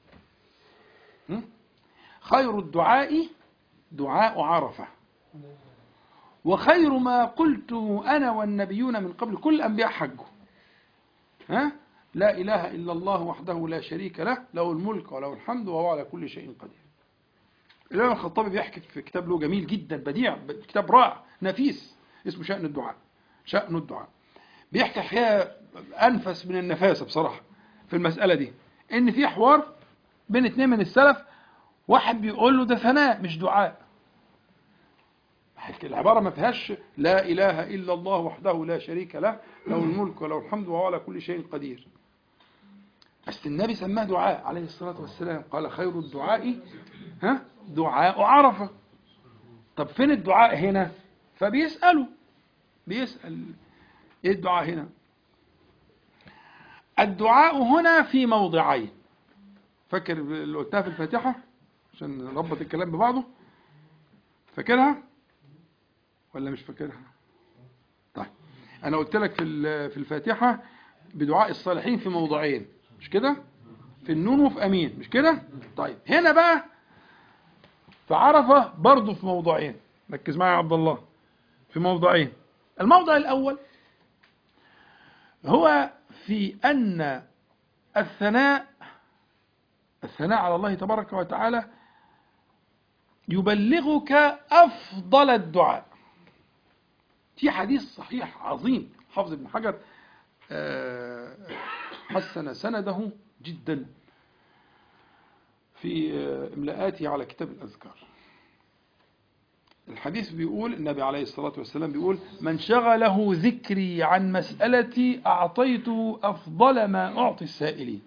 خير الدعاء دعاء عرفة، وخير ما قلته أنا والنبيون من قبل. كل الأنبياء حجوا، ها؟ لا إله إلا الله وحده لا شريك له، له الملك وله الحمد وهو على كل شيء قدير. الإمام الخطابي بيحكي في كتاب له جميل جدا بديع، كتاب رائع نفيس اسمه شأن الدعاء. شأن الدعاء بيحكي حكاية أنفس من النفاسة بصراحة في المسألة دي، إن في حوار بين اتنين من السلف، واحد بيقول له ده ثناء مش دعاء. العبارة ما فيهاش لا إله إلا الله وحده لا شريك له، له الملك وله الحمد وهو على كل شيء قدير. بس النبي سماه دعاء عليه الصلاة والسلام، قال خير الدعاء ها دعاء عرفة. طب فين الدعاء هنا؟ فبيسأله، بيسأل ايه الدعاء هنا؟ الدعاء هنا في موضعين. فاكر اللي قلتها في الفاتحة عشان نربط الكلام ببعضه؟ فاكرها؟ ولا مش فاكرها؟ طيب أنا قلت لك في في الفاتحة بدعاء الصالحين في موضعين، مش كده؟ في النون وفي أمين، مش كده؟ طيب هنا بقى في عرفة برضه في موضعين، ركز معايا يا عبد الله، في موضعين. الموضع الأول هو في أن الثناء الثناء على الله تبارك وتعالى يبلغك أفضل الدعاء. في حديث صحيح عظيم حافظ ابن حجر حسن سنده جدا في إملاءاته على كتاب الأذكار. الحديث بيقول النبي عليه الصلاة والسلام بيقول: من شغله ذكري عن مسألتي أعطيته أفضل ما أعطي السائلين.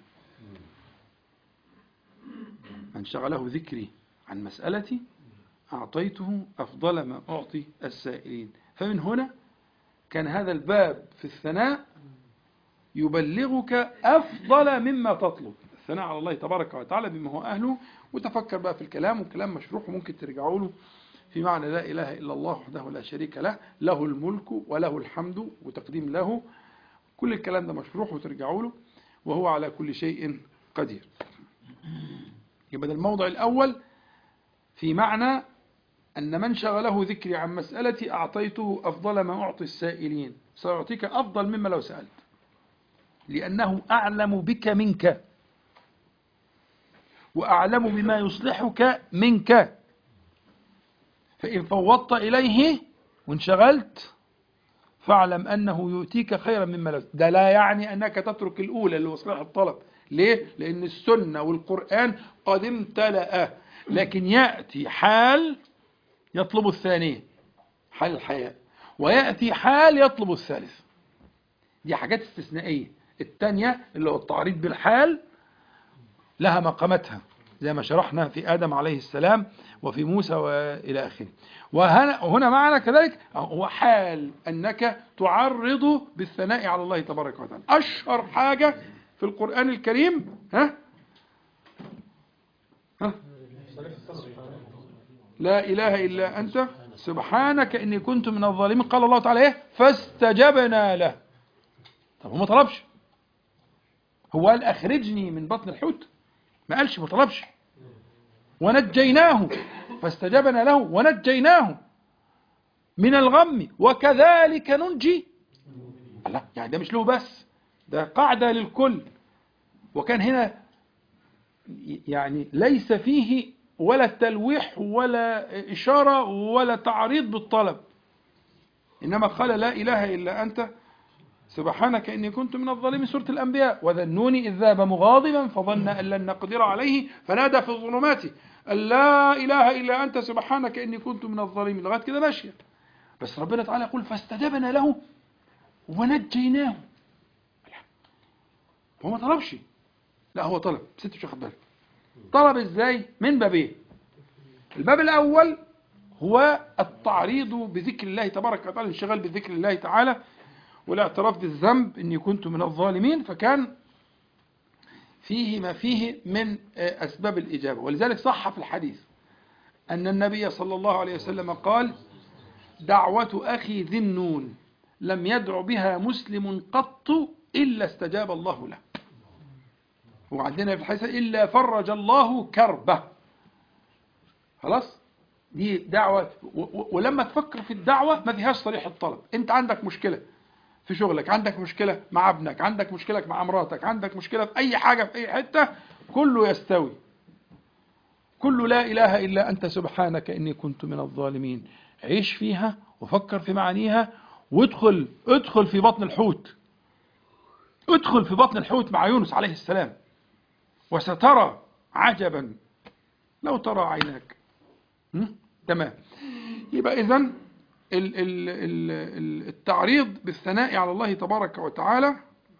من شغله ذكري عن مسألتي أعطيته أفضل ما أعطي السائلين. فمن هنا كان هذا الباب في الثناء يبلغك أفضل مما تطلب، الثناء على الله تبارك وتعالى بما هو أهله. وتفكر بقى في الكلام، والكلام مشروح وممكن ترجعوا له في معنى لا إله إلا الله وحده لا شريك له، له الملك وله الحمد وتقديم له. كل الكلام ده مشروح وترجعوا له، وهو على كل شيء قدير. يبقى الموضع الأول في معنى أن من شغله ذكري عن مسألتي أعطيته أفضل ما أعطي السائلين، سأعطيك أفضل مما لو سألت، لأنه أعلم بك منك وأعلم بما يصلحك منك. فإن فوضت إليه وانشغلت فاعلم أنه يؤتيك خيرا مما لو. ده لا يعني أنك تترك الأولى اللي هو صلاح الطلب. ليه؟ لأن السنة والقرآن قد امتلأ، لكن يأتي حال يطلب الثانية، حال الحياة، ويأتي حال يطلب الثالث. دي حاجات استثنائية. الثانية اللي هو التعريض بالحال لها مقامتها، زي ما شرحنا في آدم عليه السلام وفي موسى وإلى آخره. وهنا معنا كذلك هو حال أنك تعرض بالثناء على الله تبارك وتعالى. أشهر حاجة في القرآن الكريم ها ها لا إله إلا أنت سبحانك إني كنت من الظالمين. قال الله تعالى إيه؟ فاستجبنا له. طب هو ما طلبش؟ هو قال أخرجني من بطن الحوت؟ ما قالش، ما طلبش. ونجيناه فاستجبنا له ونجيناه من الغم وكذلك ننجي. لا يعني ده مش له بس، ده قاعدة للكل. وكان هنا يعني ليس فيه ولا تلويح ولا إشارة ولا تعريض بالطلب، إنما قال لا إله إلا أنت سبحانك إني كنت من الظالمين. سورة الأنبياء: وذنوني إذ ذهب مغاضبا فظن أن لن نقدر عليه فنادى في الظلمات أن لا إله إلا أنت سبحانك إني كنت من الظالمين. لغاية كده ماشية. بس ربنا تعالى يقول فاستجبنا له ونجيناه. هو ما طلبش، لا هو طلب. بس انت مش واخد بالك طلب ازاي؟ من بابين. الباب الأول هو التعريض بذكر الله تبارك وتعالى، الانشغال بذكر الله تعالى والاعتراف بالذنب إني كنت من الظالمين، فكان فيه ما فيه من أسباب الإجابة. ولذلك صح في الحديث أن النبي صلى الله عليه وسلم قال: دعوة أخي ذي النون لم يدع بها مسلم قط إلا استجاب الله له. وعندنا في الحديث إلا فرج الله كربه. خلاص، دي دعوة. ولما تفكر في الدعوة ما فيهاش صريح الطلب. انت عندك مشكلة في شغلك، عندك مشكلة مع ابنك، عندك مشكلة مع امراتك، عندك مشكلة في أي حاجة في أي حتة، كله يستوي. كله لا إله إلا أنت سبحانك إني كنت من الظالمين. عيش فيها وفكر في معانيها، وادخل ادخل في بطن الحوت. ادخل في بطن الحوت مع يونس عليه السلام، وسترى عجبا لو ترى عيناك. تمام. يبقى إذن التعريض بالثناء على الله تبارك وتعالى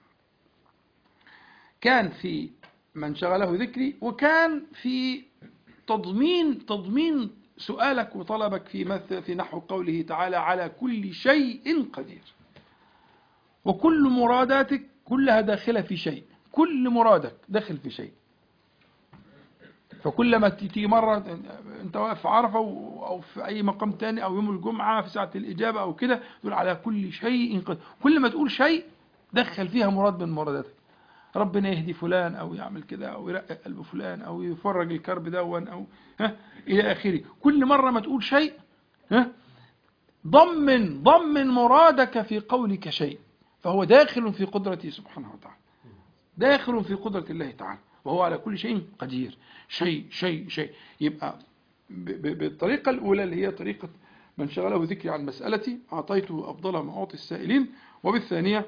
كان في من شغله ذكري، وكان في تضمين تضمين سؤالك وطلبك في مثل في نحو قوله تعالى: على كل شيء قدير. وكل مراداتك كلها داخلة في شيء، كل مرادك داخل في شيء. فكل ما تيجي مرة انت واقف في عرفة او في اي مقام تاني او يوم الجمعة في ساعة الاجابة او كده تقول على كل شيء قدير. كل ما تقول شيء دخل فيها مراد من مراداتك، ربنا يهدي فلان او يعمل كده او يرقق قلب فلان او يفرج الكرب دون او ها الى اخره. كل مرة ما تقول شيء ها ضمن ضمن مرادك في قولك شيء، فهو داخل في قدرته سبحانه وتعالى، داخل في قدرة الله تعالى، وهو على كل شيء قدير. شيء شيء شيء يبقى بالطريقة الأولى اللي هي طريقة من شغله ذكري عن مسألتي أعطيته أفضل ما أعطي السائلين، وبالثانية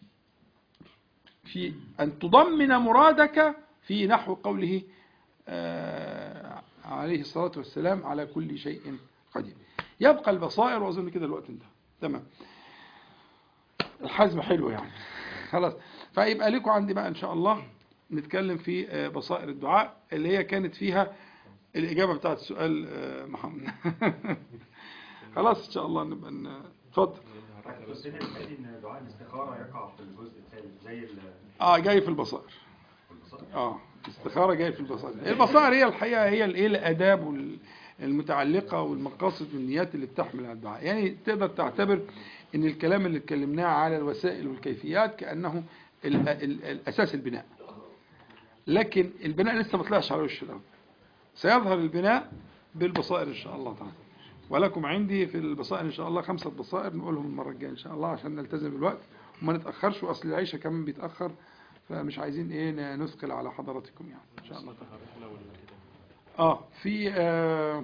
في أن تضمن مرادك في نحو قوله آه عليه الصلاة والسلام على كل شيء قدير. يبقى البصائر، وأظن كده الوقت انتهى. تمام، الحزم حلو يعني خلاص. فيبقى لكم عندي بقى إن شاء الله نتكلم في بصائر الدعاء اللي هي كانت فيها الإجابة بتاعت السؤال محمد. خلاص إن شاء الله نبقى نتفضل.
ان دعاء الاستخارة يقع في الجزء الثالث زي
اه جاي في البصائر. اه الاستخارة جاي في البصائر. البصائر هي الحقيقة هي الايه الآداب المتعلقة والمقاصد والنيات اللي بتحمل على الدعاء. يعني تقدر تعتبر ان الكلام اللي اتكلمناه على الوسائل والكيفيات كأنه الأساس البناء، لكن البناء لسه ما طلعش على وش الأرض. سيظهر البناء بالبصائر إن شاء الله تعالى. ولكم عندي في البصائر إن شاء الله خمسة بصائر نقولهم المرة الجاية إن شاء الله عشان نلتزم بالوقت وما نتأخرش، وأصل العيشة كمان بيتأخر، فمش عايزين إيه نثقل على حضراتكم يعني إن شاء الله تعالى. آه في آه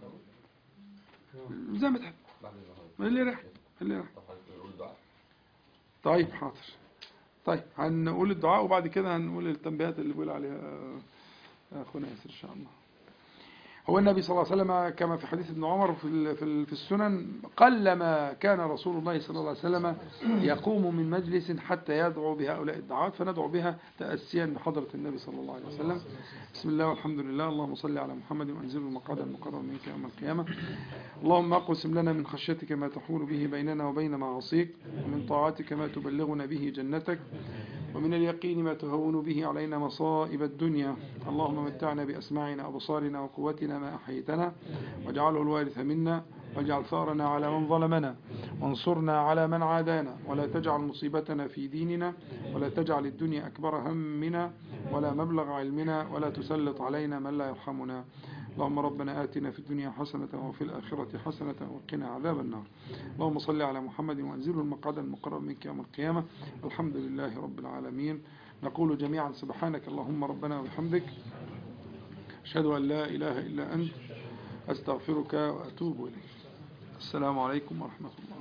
زي ما تحب اللي راح اللي راح. طيب حاضر. طيب هنقول الدعاء وبعد كده هنقول التنبيهات اللي بيقول عليها أخونا ياسر إن شاء الله. هو النبي صلى الله عليه وسلم كما في حديث ابن عمر في في السنن قلما كان رسول الله صلى الله عليه وسلم يقوم من مجلس حتى يدعو بهؤلاء الدعوات، فندعو بها تأسيا بحضرة النبي صلى الله عليه وسلم. بسم الله والحمد لله، اللهم صل على محمد وأنزل المقعد المقرر منك يوم القيامة. اللهم اقسم لنا من خشيتك ما تحول به بيننا وبين معاصيك، ومن طاعتك ما تبلغنا به جنتك، ومن اليقين ما تهون به علينا مصائب الدنيا. اللهم متعنا بأسماعنا وبصارنا وقوتنا ما أحيتنا، واجعله الوارث منا، واجعل ثارنا على من ظلمنا، وانصرنا على من عادانا، ولا تجعل مصيبتنا في ديننا، ولا تجعل الدنيا أكبر همنا ولا مبلغ علمنا، ولا تسلط علينا من لا يرحمنا. اللهم ربنا آتنا في الدنيا حسنة وفي الآخرة حسنة وقنا عذاب النار. اللهم صل على محمد وأنزله المقعد المقرب منك يوم القيامة. الحمد لله رب العالمين. نقول جميعا سبحانك اللهم ربنا وبحمدك، أشهد أن لا إله إلا أنت، أستغفرك وأتوب إليك. السلام عليكم ورحمة الله.